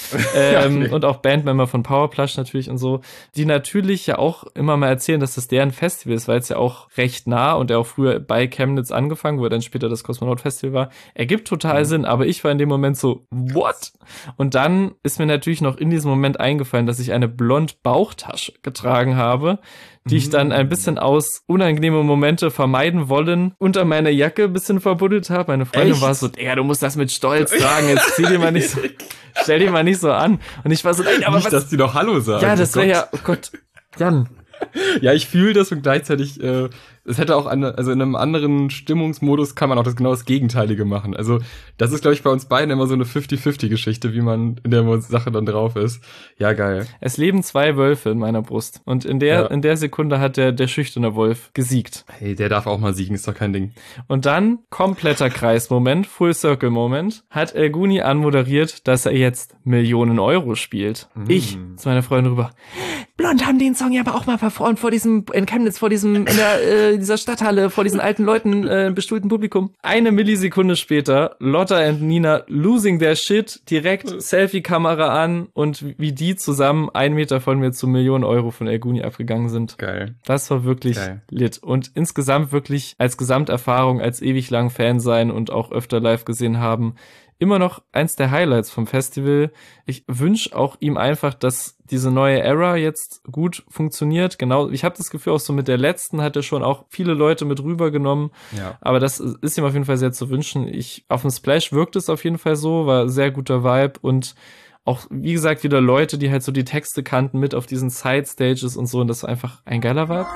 und auch Bandmember von Powerplush natürlich und so, die natürlich ja auch immer mal erzählen, dass das deren Festival ist, weil es ja auch recht nah und er auch früher bei Chemnitz angefangen, wo er dann später das Kosmonaut Festival war, ergibt total Sinn, aber ich war in dem Moment so, what? Und dann ist mir natürlich noch in diesem Moment eingefallen, dass ich eine Blond-Bauchtasche getragen habe, die ich dann ein bisschen aus unangenehmen Momente vermeiden wollen unter meiner Jacke ein bisschen verbuddelt habe. Meine Freundin war so, Digga, du musst das mit Stolz tragen, jetzt zieh dir mal nicht so, stell dir mal nicht so an. Und ich war so, nein, aber nicht, dass die noch Hallo sagen. Ja, das wäre ja, oh Gott, Jan. Ja, ich fühle das und gleichzeitig, es hätte auch also in einem anderen Stimmungsmodus kann man auch genau das Gegenteilige machen. Also das ist, glaube ich, bei uns beiden immer so eine 50-50-Geschichte, wie man in der Sache dann drauf ist. Ja, geil. Es leben 2 Wölfe in meiner Brust. Und in der Sekunde hat der schüchterne Wolf gesiegt. Hey, der darf auch mal siegen, ist doch kein Ding. Und dann, kompletter Kreismoment, Full-Circle-Moment, hat El Guni anmoderiert, dass er jetzt Millionen Euro spielt. Ich zu meiner Freundin rüber. Blond haben den Song ja aber auch mal performt in Chemnitz, in dieser Stadthalle, vor diesen alten Leuten, bestuhlten Publikum. 1 Millisekunde später, Lotta und Nina losing their shit, direkt Selfie-Kamera an und wie die zusammen 1 Meter von mir zu Millionen Euro von El Guni abgegangen sind. Geil. Das war wirklich lit. Und insgesamt wirklich als Gesamterfahrung, als ewig lang Fan sein und auch öfter live gesehen haben, immer noch eins der Highlights vom Festival. Ich wünsche auch ihm einfach, dass diese neue Era jetzt gut funktioniert. Genau, ich habe das Gefühl, auch so mit der letzten hat er schon auch viele Leute mit rübergenommen. Ja. Aber das ist ihm auf jeden Fall sehr zu wünschen. Auf dem Splash wirkt es auf jeden Fall so, war sehr guter Vibe und auch, wie gesagt, wieder Leute, die halt so die Texte kannten mit auf diesen Side-Stages und so. Und das war einfach ein geiler Vibe.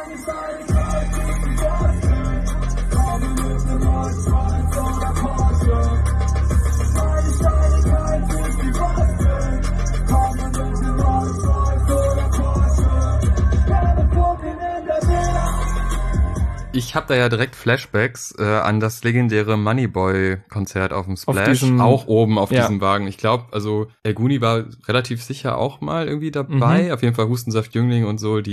Ich habe da ja direkt Flashbacks an das legendäre Moneyboy-Konzert auf dem Splash, auch oben auf diesem Wagen. Ich glaube, also der Guni war relativ sicher auch mal irgendwie dabei. Auf jeden Fall Hustensaft Jüngling und so,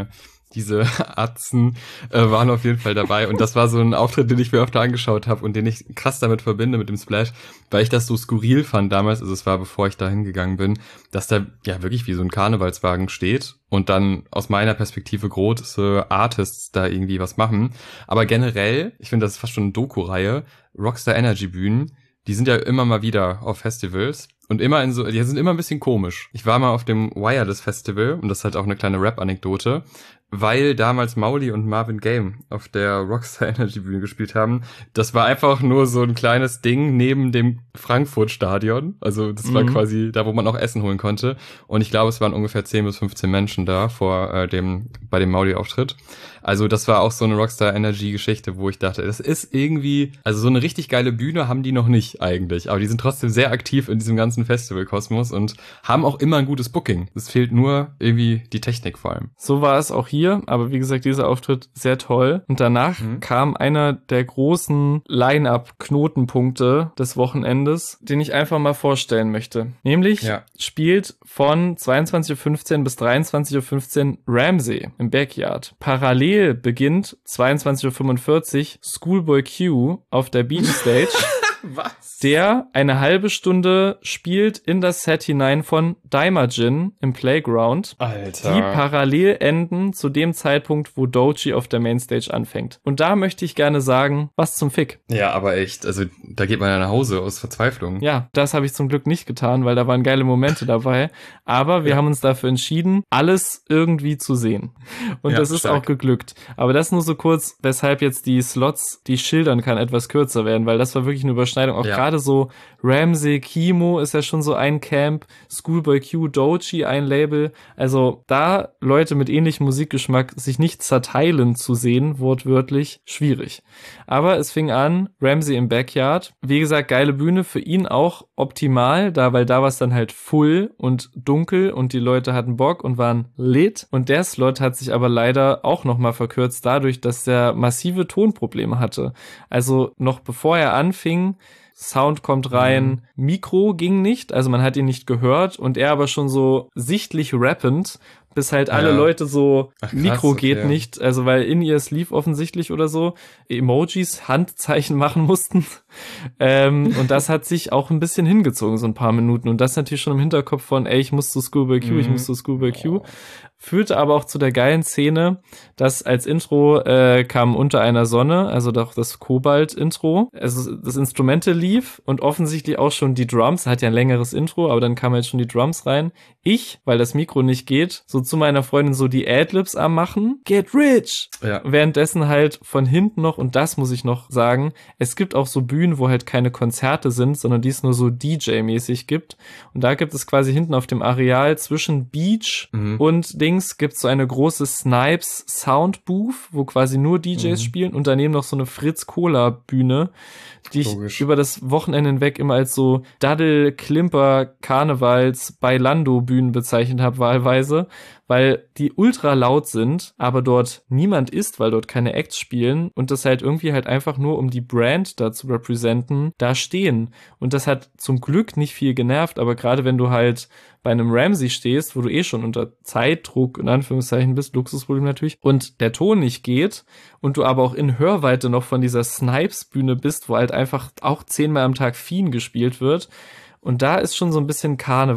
diese Atzen waren auf jeden Fall dabei. Und das war so ein Auftritt, den ich mir öfter angeschaut habe und den ich krass damit verbinde mit dem Splash, weil ich das so skurril fand damals, also es war bevor ich da hingegangen bin, dass da ja wirklich wie so ein Karnevalswagen steht und dann aus meiner Perspektive große Artists da irgendwie was machen. Aber generell, ich finde, das ist fast schon eine Doku-Reihe, Rockstar Energy Bühnen, die sind ja immer mal wieder auf Festivals und immer die sind immer ein bisschen komisch. Ich war mal auf dem Wireless Festival und das ist halt auch eine kleine Rap-Anekdote, weil damals Mauli und Marvin Game auf der Rockstar Energy Bühne gespielt haben. Das war einfach nur so ein kleines Ding neben dem Frankfurt-Stadion. Also das war quasi da, wo man auch Essen holen konnte. Und ich glaube, es waren ungefähr 10 bis 15 Menschen da bei dem Mauli-Auftritt. Also das war auch so eine Rockstar Energy Geschichte, wo ich dachte, das ist irgendwie, also so eine richtig geile Bühne haben die noch nicht eigentlich. Aber die sind trotzdem sehr aktiv in diesem ganzen Festival-Kosmos und haben auch immer ein gutes Booking. Es fehlt nur irgendwie die Technik vor allem. So war es auch hier, aber wie gesagt, dieser Auftritt sehr toll. Und danach kam einer der großen Line-Up-Knotenpunkte des Wochenendes, den ich einfach mal vorstellen möchte. Nämlich spielt von 22:15 Uhr bis 23:15 Uhr Ramsey im Backyard. Parallel beginnt 22:45 Uhr Schoolboy Q auf der Beach Stage. Was? Der eine halbe Stunde spielt in das Set hinein von Daimajin im Playground. Alter. Die parallel enden zu dem Zeitpunkt, wo Doechii auf der Mainstage anfängt. Und da möchte ich gerne sagen, was zum Fick. Ja, aber echt, also da geht man ja nach Hause aus Verzweiflung. Ja, das habe ich zum Glück nicht getan, weil da waren geile Momente dabei. Aber wir haben uns dafür entschieden, alles irgendwie zu sehen. Und das ist auch geglückt. Aber das nur so kurz, weshalb jetzt die Slots, die ich schildern kann, etwas kürzer werden, weil das war wirklich eine Überschneidung. Auch gerade so Ramsey, Kimo ist ja schon so ein Camp, Schoolboy Q, Doechii ein Label. Also da Leute mit ähnlichem Musikgeschmack sich nicht zerteilen zu sehen, wortwörtlich, schwierig. Aber es fing an, Ramsey im Backyard. Wie gesagt, geile Bühne, für ihn auch optimal, weil da war es dann halt full und dunkel und die Leute hatten Bock und waren lit. Und der Slot hat sich aber leider auch nochmal verkürzt dadurch, dass er massive Tonprobleme hatte. Also noch bevor er anfing, Sound kommt rein, Mikro ging nicht, also man hat ihn nicht gehört und er aber schon so sichtlich rappend, bis halt alle Leute so, krass, Mikro geht nicht, also weil In-Ears lief offensichtlich oder so, Emojis, Handzeichen machen mussten und das hat sich auch ein bisschen hingezogen, so ein paar Minuten und das natürlich schon im Hinterkopf von, ich muss zu Schoolboy Q, führte aber auch zu der geilen Szene, dass als Intro kam Unter einer Sonne, also doch das Kobalt-Intro, also das Instrumente lief und offensichtlich auch schon die Drums, hat ja ein längeres Intro, aber dann kamen jetzt schon die Drums rein. Ich, weil das Mikro nicht geht, so zu meiner Freundin so die Adlibs am machen, get rich! Ja. Währenddessen halt von hinten noch, und das muss ich noch sagen, es gibt auch so Bühnen, wo halt keine Konzerte sind, sondern die es nur so DJ-mäßig gibt. Und da gibt es quasi hinten auf dem Areal zwischen Beach und Dings gibt es so eine große Snipes Sound Booth, wo quasi nur DJs spielen und daneben noch so eine Fritz-Cola-Bühne, die ich über das Wochenende hinweg immer als so Daddel, Klimper, Karnevals, Bailando-Bühnen bezeichnet habe, wahlweise, weil die ultra laut sind, aber dort niemand ist, weil dort keine Acts spielen und das halt irgendwie halt einfach nur, um die Brand da zu representen, da stehen. Und das hat zum Glück nicht viel genervt, aber gerade wenn du halt bei einem Ramsey stehst, wo du eh schon unter Zeitdruck in Anführungszeichen bist, Luxusproblem natürlich, und der Ton nicht geht und du aber auch in Hörweite noch von dieser Snipes-Bühne bist, wo halt einfach auch 10-mal am Tag Fiend gespielt wird. Und da ist schon so ein bisschen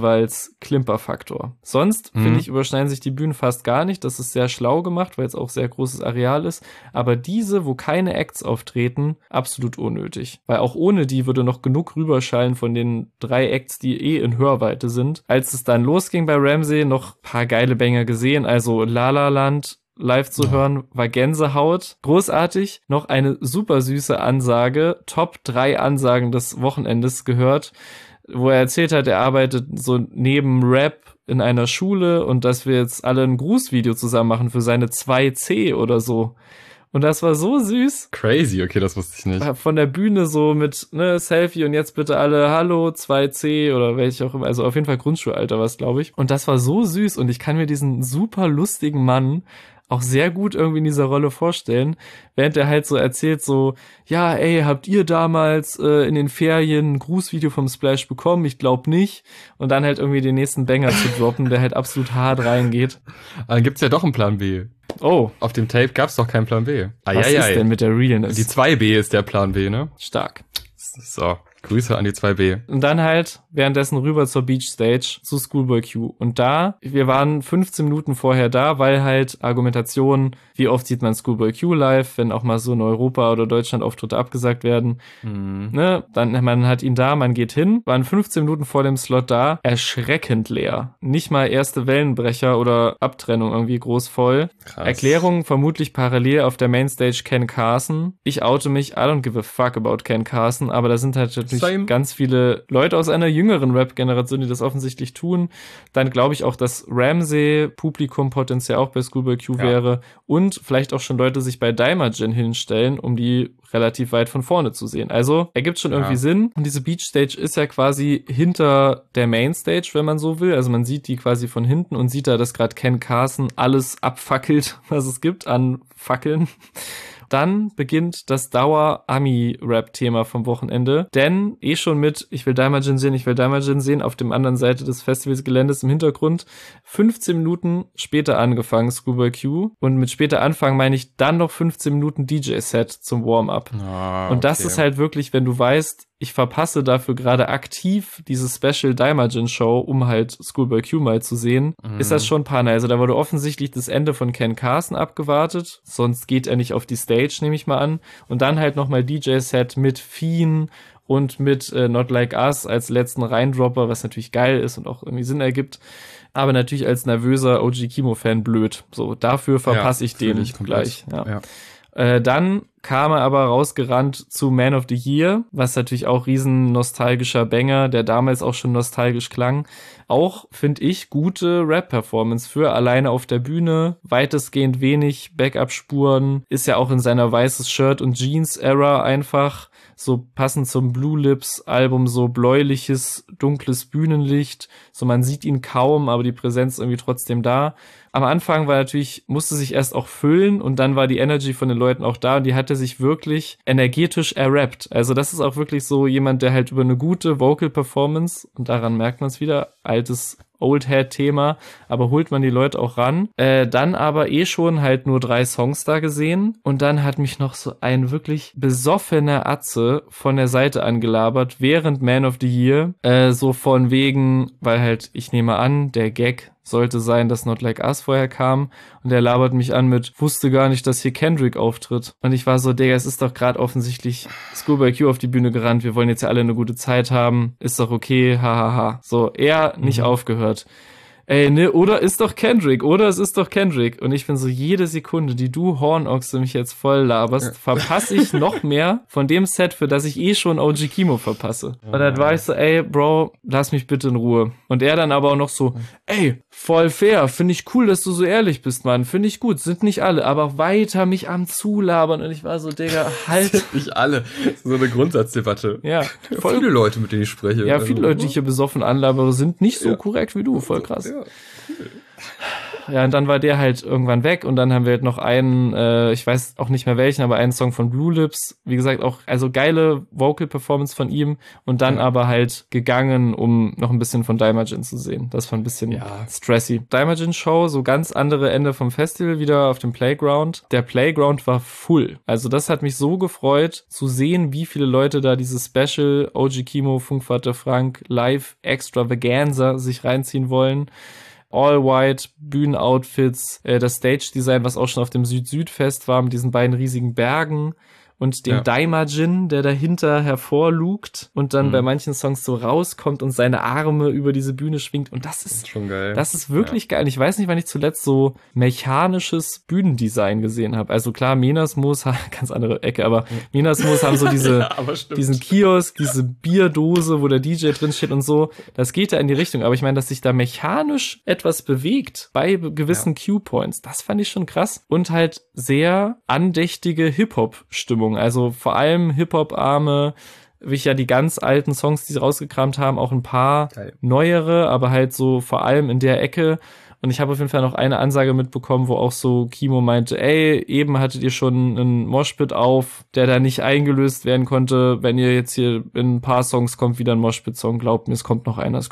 Karnevals-Klimper-Faktor. Sonst, finde ich, überschneiden sich die Bühnen fast gar nicht. Das ist sehr schlau gemacht, weil es auch sehr großes Areal ist. Aber diese, wo keine Acts auftreten, absolut unnötig. Weil auch ohne die würde noch genug rüberschallen von den 3 Acts, die in Hörweite sind. Als es dann losging bei Ramsey, noch ein paar geile Banger gesehen. Also La La Land live zu hören, war Gänsehaut. Großartig. Noch eine super süße Ansage. Top 3 Ansagen des Wochenendes gehört, wo er erzählt hat, er arbeitet so neben Rap in einer Schule und dass wir jetzt alle ein Grußvideo zusammen machen für seine 2C oder so. Und das war so süß. Crazy, okay, das wusste ich nicht. Von der Bühne so mit Selfie und jetzt bitte alle Hallo 2C oder welche auch immer. Also auf jeden Fall Grundschulalter war es, glaube ich. Und das war so süß und ich kann mir diesen super lustigen Mann auch sehr gut irgendwie in dieser Rolle vorstellen, während er halt so erzählt so, ja, ey, habt ihr damals in den Ferien ein Grußvideo vom Splash bekommen? Ich glaube nicht. Und dann halt irgendwie den nächsten Banger zu droppen, der halt absolut hart reingeht. Dann gibt's ja doch einen Plan B. Oh. Auf dem Tape gab's doch keinen Plan B. Was ist denn mit der Realness? Die 2B ist der Plan B, ne? Stark. So, Grüße an die 2B. Und dann halt währenddessen rüber zur Beach Stage zu Schoolboy Q. Und da, wir waren 15 Minuten vorher da, weil halt Argumentation, wie oft sieht man Schoolboy Q live, wenn auch mal so in Europa oder Deutschland Auftritte abgesagt werden. Ne? Dann, man hat ihn da, man geht hin, waren 15 Minuten vor dem Slot da, erschreckend leer. Nicht mal erste Wellenbrecher oder Abtrennung irgendwie groß voll. Krass. Erklärung vermutlich parallel auf der Mainstage Ken Carson. Ich oute mich, I don't give a fuck about Ken Carson, aber da sind halt natürlich ganz viele Leute aus einer jüngeren Rap-Generation, die das offensichtlich tun. Dann glaube ich auch, dass Ramsey Publikum potenziell auch bei Schoolboy Q wäre und vielleicht auch schon Leute sich bei Daimagen hinstellen, um die relativ weit von vorne zu sehen. Also ergibt schon irgendwie Sinn. Und diese Beach Stage ist ja quasi hinter der Mainstage, wenn man so will. Also man sieht die quasi von hinten und sieht da, dass gerade Ken Carson alles abfackelt, was es gibt an Fackeln. Dann beginnt das Dauer-Ami-Rap-Thema vom Wochenende, denn schon mit Ich will Daimagen sehen, auf dem anderen Seite des Festivalsgeländes im Hintergrund, 15 Minuten später angefangen, Schoolboy Q, und mit später anfangen meine ich dann noch 15 Minuten DJ-Set zum Warm-Up. Und das ist halt wirklich, wenn du weißt, ich verpasse dafür gerade aktiv diese Special Daimagen Show, um halt Schoolboy Q mal zu sehen, ist das schon Panne. Also da wurde offensichtlich das Ende von Ken Carson abgewartet, sonst geht er nicht auf die Stage, nehme ich mal an. Und dann halt nochmal DJ-Set mit Fiend und mit Not Like Us als letzten Reindropper, was natürlich geil ist und auch irgendwie Sinn ergibt. Aber natürlich als nervöser OG Kimo-Fan blöd. So, dafür verpasse ich den gleich. Dann kam er aber rausgerannt zu Man of the Year, was natürlich auch riesen nostalgischer Banger, der damals auch schon nostalgisch klang. Auch, finde ich, gute Rap-Performance für alleine auf der Bühne, weitestgehend wenig Backup-Spuren, ist ja auch in seiner weißes Shirt und Jeans-Era einfach so passend zum Blue Lips Album, so bläuliches, dunkles Bühnenlicht, so man sieht ihn kaum, aber die Präsenz irgendwie trotzdem da. Am Anfang war natürlich, musste sich erst auch füllen und dann war die Energy von den Leuten auch da und die hatte sich wirklich energetisch errappt. Also das ist auch wirklich so jemand, der halt über eine gute Vocal Performance, und daran merkt man es wieder, altes Old-Head-Thema, aber holt man die Leute auch ran. Dann aber schon halt nur 3 Songs da gesehen und dann hat mich noch so ein wirklich besoffener Atze von der Seite angelabert, während Man of the Year, so von wegen, weil halt, ich nehme an, der Gag sollte sein, dass Not Like Us vorher kam und der labert mich an mit, wusste gar nicht, dass hier Kendrick auftritt. Und ich war so, Digga, es ist doch gerade offensichtlich Schoolboy Q auf die Bühne gerannt, wir wollen jetzt ja alle eine gute Zeit haben, ist doch okay, hahaha. So, er nicht aufgehört. Ey, ne, oder ist doch Kendrick, oder es ist doch Kendrick. Und ich bin so, jede Sekunde, die du Hornochse mich jetzt voll laberst, verpasse ich noch mehr von dem Set, für das ich schon OG Kimo verpasse. Und dann war ich so, ey, Bro, lass mich bitte in Ruhe. Und er dann aber auch noch so, ey, voll fair, finde ich cool, dass du so ehrlich bist, Mann, finde ich gut, sind nicht alle, aber weiter mich am Zulabern. Und ich war so, Digga, halt. Nicht alle, so eine Grundsatzdebatte. Ja, voll viele Leute, mit denen ich spreche. Ja, viele Leute, die ich hier besoffen anlabere, sind nicht so korrekt wie du, voll krass. Ja, cool. Ja, und dann war der halt irgendwann weg und dann haben wir halt noch einen, ich weiß auch nicht mehr welchen, aber einen Song von Blue Lips. Wie gesagt, auch, also geile Vocal-Performance von ihm und dann aber halt gegangen, um noch ein bisschen von Daimagen zu sehen. Das war ein bisschen stressy. Daimagen-Show, so ganz andere Ende vom Festival, wieder auf dem Playground. Der Playground war full. Also das hat mich so gefreut, zu sehen, wie viele Leute da dieses Special OG Kimo, Funkvater Frank, Live Extravaganza sich reinziehen wollen. All-White, Bühnenoutfits, das Stage-Design, was auch schon auf dem Süd-Süd-Fest war, mit diesen beiden riesigen Bergen und dem Daimagen, der dahinter hervorlugt und dann bei manchen Songs so rauskommt und seine Arme über diese Bühne schwingt. Und das ist schon geil. Das ist wirklich geil. Ich weiß nicht, wann ich zuletzt so mechanisches Bühnendesign gesehen habe. Also klar, Menasmus, ganz andere Ecke, aber Menasmus haben so diesen Kiosk, diese Bierdose, wo der DJ drin steht und so. Das geht ja in die Richtung. Aber ich meine, dass sich da mechanisch etwas bewegt bei gewissen Cue-Points, das fand ich schon krass. Und halt sehr andächtige Hip-Hop-Stimmung. Also vor allem Hip-Hop-Arme, wie ich ja die ganz alten Songs, die sie rausgekramt haben, auch ein paar neuere, aber halt so vor allem in der Ecke. Und ich habe auf jeden Fall noch eine Ansage mitbekommen, wo auch so Kimo meinte, ey, eben hattet ihr schon einen Moshpit auf, der da nicht eingelöst werden konnte. Wenn ihr jetzt hier in ein paar Songs kommt, wieder ein Moshpit-Song, glaubt mir, es kommt noch einer.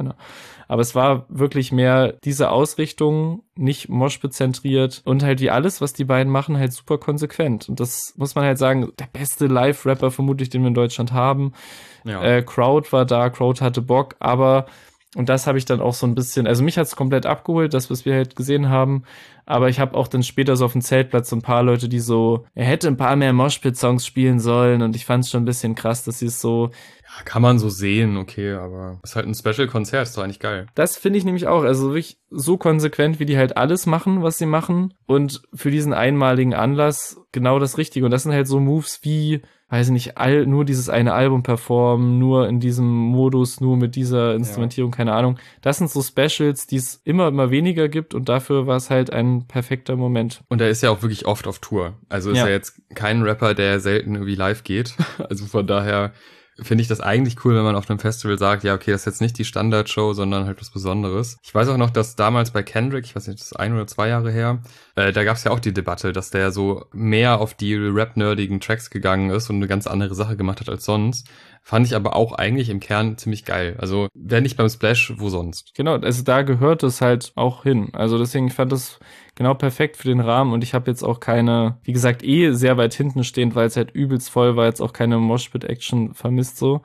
Aber es war wirklich mehr diese Ausrichtung, nicht Moshpit-zentriert und halt wie alles, was die beiden machen, halt super konsequent. Und das muss man halt sagen, der beste Live-Rapper vermutlich, den wir in Deutschland haben. Ja. Crowd war da, Crowd hatte Bock, aber und das habe ich dann auch so ein bisschen, also mich hat's komplett abgeholt, das, was wir halt gesehen haben, aber ich habe auch dann später so auf dem Zeltplatz so ein paar Leute, die so, er hätte ein paar mehr Moshpit-Songs spielen sollen und ich fand's schon ein bisschen krass, dass sie es so. Ja, kann man so sehen, okay, aber ist halt ein Special-Konzert, ist doch eigentlich geil. Das finde ich nämlich auch, also wirklich so konsequent, wie die halt alles machen, was sie machen und für diesen einmaligen Anlass genau das Richtige und das sind halt so Moves wie, weiß ich nicht, nur dieses eine Album performen, nur in diesem Modus, nur mit dieser Instrumentierung, keine Ahnung. Das sind so Specials, die es immer weniger gibt und dafür war es halt ein perfekter Moment. Und er ist ja auch wirklich oft auf Tour. Also ist er jetzt kein Rapper, der selten irgendwie live geht. Also von daher finde ich das eigentlich cool, wenn man auf einem Festival sagt, ja, okay, das ist jetzt nicht die Standardshow, sondern halt was Besonderes. Ich weiß auch noch, dass damals bei Kendrick, ich weiß nicht, das ist 1 oder 2 Jahre her, da gab es ja auch die Debatte, dass der so mehr auf die rap-nerdigen Tracks gegangen ist und eine ganz andere Sache gemacht hat als sonst. Fand ich aber auch eigentlich im Kern ziemlich geil. Also, wenn nicht beim Splash, wo sonst? Genau, also da gehört es halt auch hin. Also deswegen, ich fand das genau perfekt für den Rahmen und ich habe jetzt auch keine, wie gesagt, sehr weit hinten stehend, weil es halt übelst voll war, jetzt auch keine Moshpit-Action vermisst so.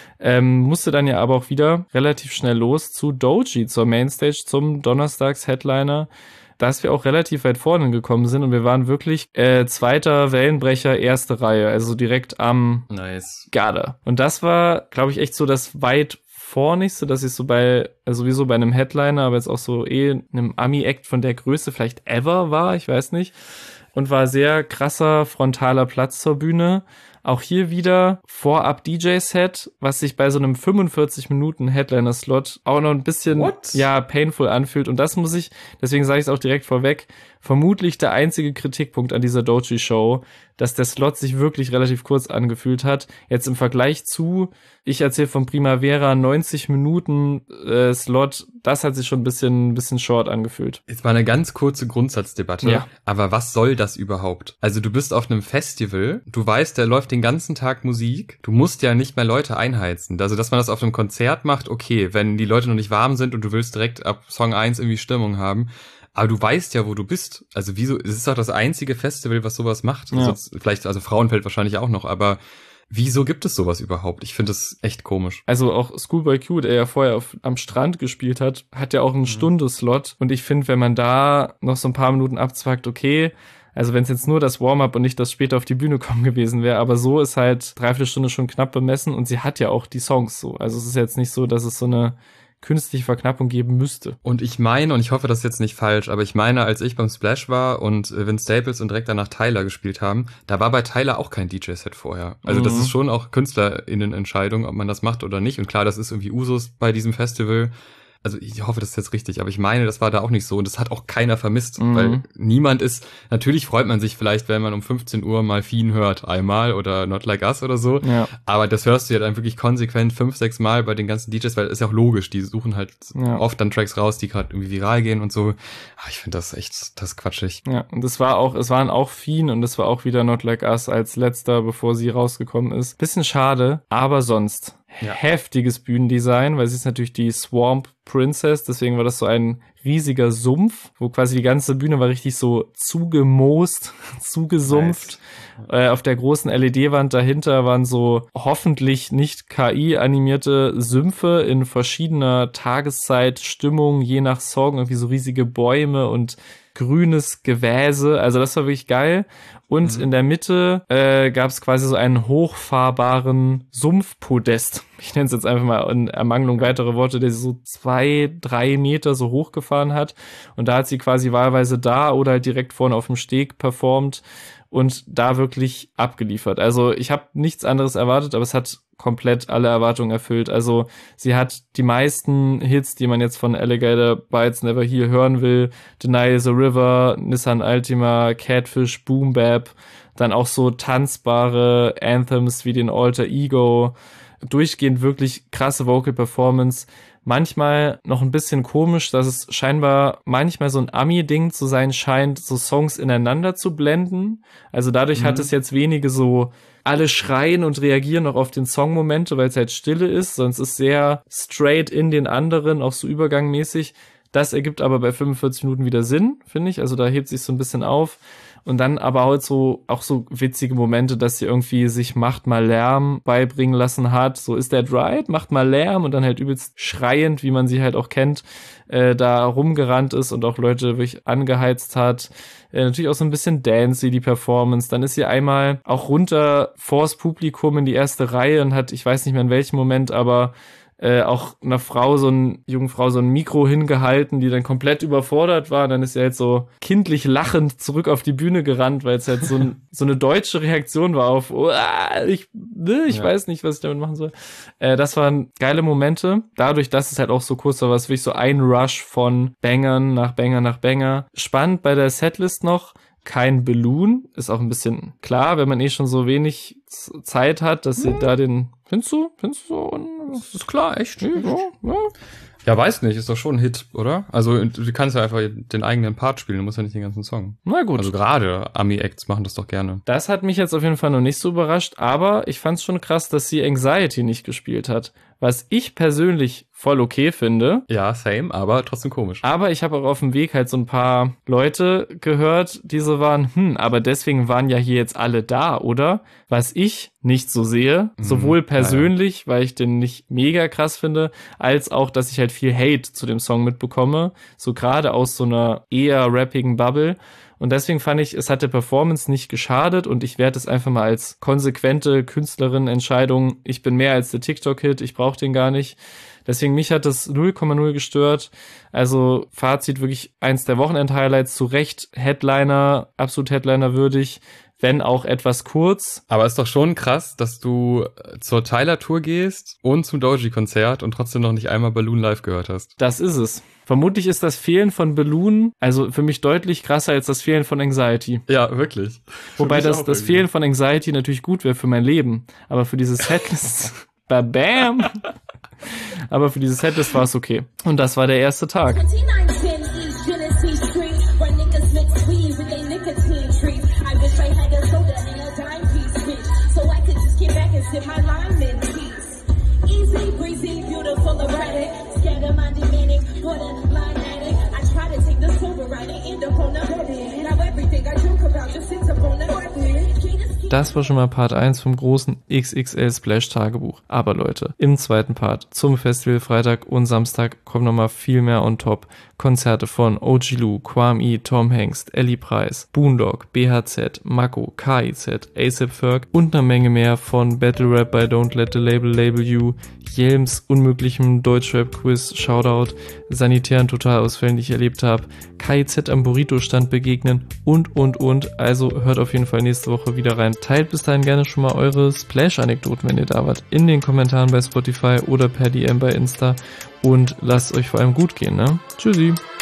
Musste dann ja aber auch wieder relativ schnell los zu Doechii, zur Mainstage, zum Donnerstags-Headliner, dass wir auch relativ weit vorne gekommen sind und wir waren wirklich zweiter Wellenbrecher, erste Reihe, also direkt am Garde. Und das war, glaube ich, echt so das weit vornigste, dass ich so sowieso bei einem Headliner, aber jetzt auch so einem Ami-Act von der Größe vielleicht ever war, ich weiß nicht. Und war sehr krasser frontaler Platz zur Bühne. Auch hier wieder vorab DJ-Set, was sich bei so einem 45-Minuten-Headliner-Slot auch noch ein bisschen painful anfühlt. Und das deswegen sage ich es auch direkt vorweg, vermutlich der einzige Kritikpunkt an dieser Doechii-Show, dass der Slot sich wirklich relativ kurz angefühlt hat. Jetzt im Vergleich zu, ich erzähle von Primavera, 90 Minuten Slot, das hat sich schon ein bisschen short angefühlt. Jetzt mal eine ganz kurze Grundsatzdebatte. Ja. Aber was soll das überhaupt? Also du bist auf einem Festival, du weißt, da läuft den ganzen Tag Musik, du musst ja nicht mehr Leute einheizen. Also dass man das auf einem Konzert macht, okay, wenn die Leute noch nicht warm sind und du willst direkt ab Song 1 irgendwie Stimmung haben. Aber du weißt ja, wo du bist. Also wieso, es ist doch das einzige Festival, was sowas macht. Ja. Also Frauenfeld wahrscheinlich auch noch, aber wieso gibt es sowas überhaupt? Ich finde das echt komisch. Also auch Schoolboy Q, der ja vorher am Strand gespielt hat ja auch einen Stunde-Slot. Und ich finde, wenn man da noch so ein paar Minuten abzwackt, okay, also wenn es jetzt nur das Warm-up und nicht das später auf die Bühne kommen gewesen wäre, aber so ist halt 3/4 Stunde schon knapp bemessen und sie hat ja auch die Songs so. Also es ist jetzt nicht so, dass es so eine künstliche Verknappung geben müsste. Und ich meine, und ich hoffe, das ist jetzt nicht falsch, aber ich meine, als ich beim Splash war und Vince Staples und direkt danach Tyler gespielt haben, da war bei Tyler auch kein DJ-Set vorher. Also das ist schon auch KünstlerInnen-Entscheidung, ob man das macht oder nicht. Und klar, das ist irgendwie Usus bei diesem Festival. Also ich hoffe, das ist jetzt richtig, aber ich meine, das war da auch nicht so und das hat auch keiner vermisst, weil niemand natürlich freut man sich vielleicht, wenn man um 15 Uhr mal Fiend hört, einmal oder Not Like Us oder so, aber das hörst du ja dann wirklich konsequent 5-6 Mal bei den ganzen DJs, weil das ist ja auch logisch, die suchen halt oft dann Tracks raus, die gerade irgendwie viral gehen und so. Ich finde das ist quatschig. Ja, und es waren auch Fiend und es war auch wieder Not Like Us als letzter, bevor sie rausgekommen ist. Bisschen schade, aber sonst heftiges Bühnendesign, weil sie ist natürlich die Swamp Princess, deswegen war das so ein riesiger Sumpf, wo quasi die ganze Bühne war richtig so zugemoost, zugesumpft. Nice. Auf der großen LED-Wand dahinter waren so hoffentlich nicht KI-animierte Sümpfe in verschiedener Tageszeitstimmung, je nach Song, irgendwie so riesige Bäume und grünes Gewäse, also das war wirklich geil. Und in der Mitte gab es quasi so einen hochfahrbaren Sumpfpodest. Ich nenne es jetzt einfach mal in Ermangelung weiterer Worte, der so 2-3 Meter so hochgefahren hat. Und da hat sie quasi wahlweise da oder halt direkt vorne auf dem Steg performt und da wirklich abgeliefert. Also ich habe nichts anderes erwartet, aber es hat komplett alle Erwartungen erfüllt. Also sie hat die meisten Hits, die man jetzt von Alligator Bites Never Heal hören will, Deny the River, Nissan Altima, Catfish, Boom Bap, dann auch so tanzbare Anthems wie den Alter Ego, durchgehend wirklich krasse Vocal Performance, manchmal noch ein bisschen komisch, dass es scheinbar manchmal so ein Ami-Ding zu sein scheint, so Songs ineinander zu blenden. Also dadurch hat es jetzt wenige so alle schreien und reagieren noch auf den Songmomente, weil es halt Stille ist, sonst ist sehr straight in den anderen, auch so übergangmäßig. Das ergibt aber bei 45 Minuten wieder Sinn, finde ich. Also da hebt sich so ein bisschen auf. Und dann aber halt so, auch so witzige Momente, dass sie irgendwie sich Macht mal Lärm beibringen lassen hat. So, ist that right? Macht mal Lärm und dann halt übelst schreiend, wie man sie halt auch kennt, da rumgerannt ist und auch Leute wirklich angeheizt hat. Natürlich auch so ein bisschen dancey, die Performance. Dann ist sie einmal auch runter vors Publikum in die erste Reihe und hat, ich weiß nicht mehr in welchem Moment, aber auch einer Frau, jungen Frau, so ein Mikro hingehalten, die dann komplett überfordert war. Dann ist sie halt so kindlich lachend zurück auf die Bühne gerannt, weil es halt so eine deutsche Reaktion war auf, ich weiß nicht, was ich damit machen soll. Das waren geile Momente. Dadurch, dass es halt auch so kurz war, war es wirklich so ein Rush von Bangern nach Banger nach Banger. Spannend bei der Setlist noch, kein Balloon. Ist auch ein bisschen klar, wenn man schon so wenig Zeit hat, dass sie da den... Findest du so? Das ist klar, echt. Ja. Ja, weiß nicht, ist doch schon ein Hit, oder? Also du kannst ja einfach den eigenen Part spielen, du musst ja nicht den ganzen Song. Na gut. Also gerade Ami-Acts machen das doch gerne. Das hat mich jetzt auf jeden Fall noch nicht so überrascht, aber ich fand's schon krass, dass sie Anxiety nicht gespielt hat. Was ich persönlich voll okay finde. Ja, same, aber trotzdem komisch. Aber ich habe auch auf dem Weg halt so ein paar Leute gehört, die so waren, aber deswegen waren ja hier jetzt alle da, oder? Was ich nicht so sehe, sowohl persönlich, weil ich den nicht mega krass finde, als auch, dass ich halt viel Hate zu dem Song mitbekomme, so gerade aus so einer eher rappigen Bubble. Und deswegen fand ich, es hat der Performance nicht geschadet und ich werde es einfach mal als konsequente Künstlerin-Entscheidung, ich bin mehr als der TikTok-Hit, ich brauche den gar nicht. Deswegen, mich hat das 0,0 gestört. Also Fazit, wirklich eins der Wochenend-Highlights, zu Recht Headliner, absolut Headliner würdig, wenn auch etwas kurz. Aber ist doch schon krass, dass du zur Tyler-Tour gehst und zum Doji-Konzert und trotzdem noch nicht einmal Balloon live gehört hast. Das ist es. Vermutlich ist das Fehlen von Balloon, also für mich deutlich krasser als das Fehlen von Anxiety. Ja, wirklich. Wobei das Fehlen von Anxiety natürlich gut wäre für mein Leben. Aber für diese Setlist, bam! Aber für diese Setlist war es okay. Und das war der erste Tag. Das war schon mal Part 1 vom großen XXL Splash Tagebuch. Aber Leute, im zweiten Part zum Festival Freitag und Samstag kommt nochmal viel mehr on top. Konzerte von OG Lou, Kwame, Tom Hengst, Ellie Preis, Boondog, BHZ, Mako, KIZ, A$AP Ferg und eine Menge mehr von Battle Rap bei Don't Let the Label You, Jelms unmöglichem Deutschrap-Quiz, Shoutout, sanitären Totalausfällen, die ich erlebt habe, KIZ am Burrito-Stand begegnen und. Also hört auf jeden Fall nächste Woche wieder rein. Teilt bis dahin gerne schon mal eure Splash-Anekdoten, wenn ihr da wart, in den Kommentaren bei Spotify oder per DM bei Insta und lasst euch vor allem gut gehen, ne? Tschüssi!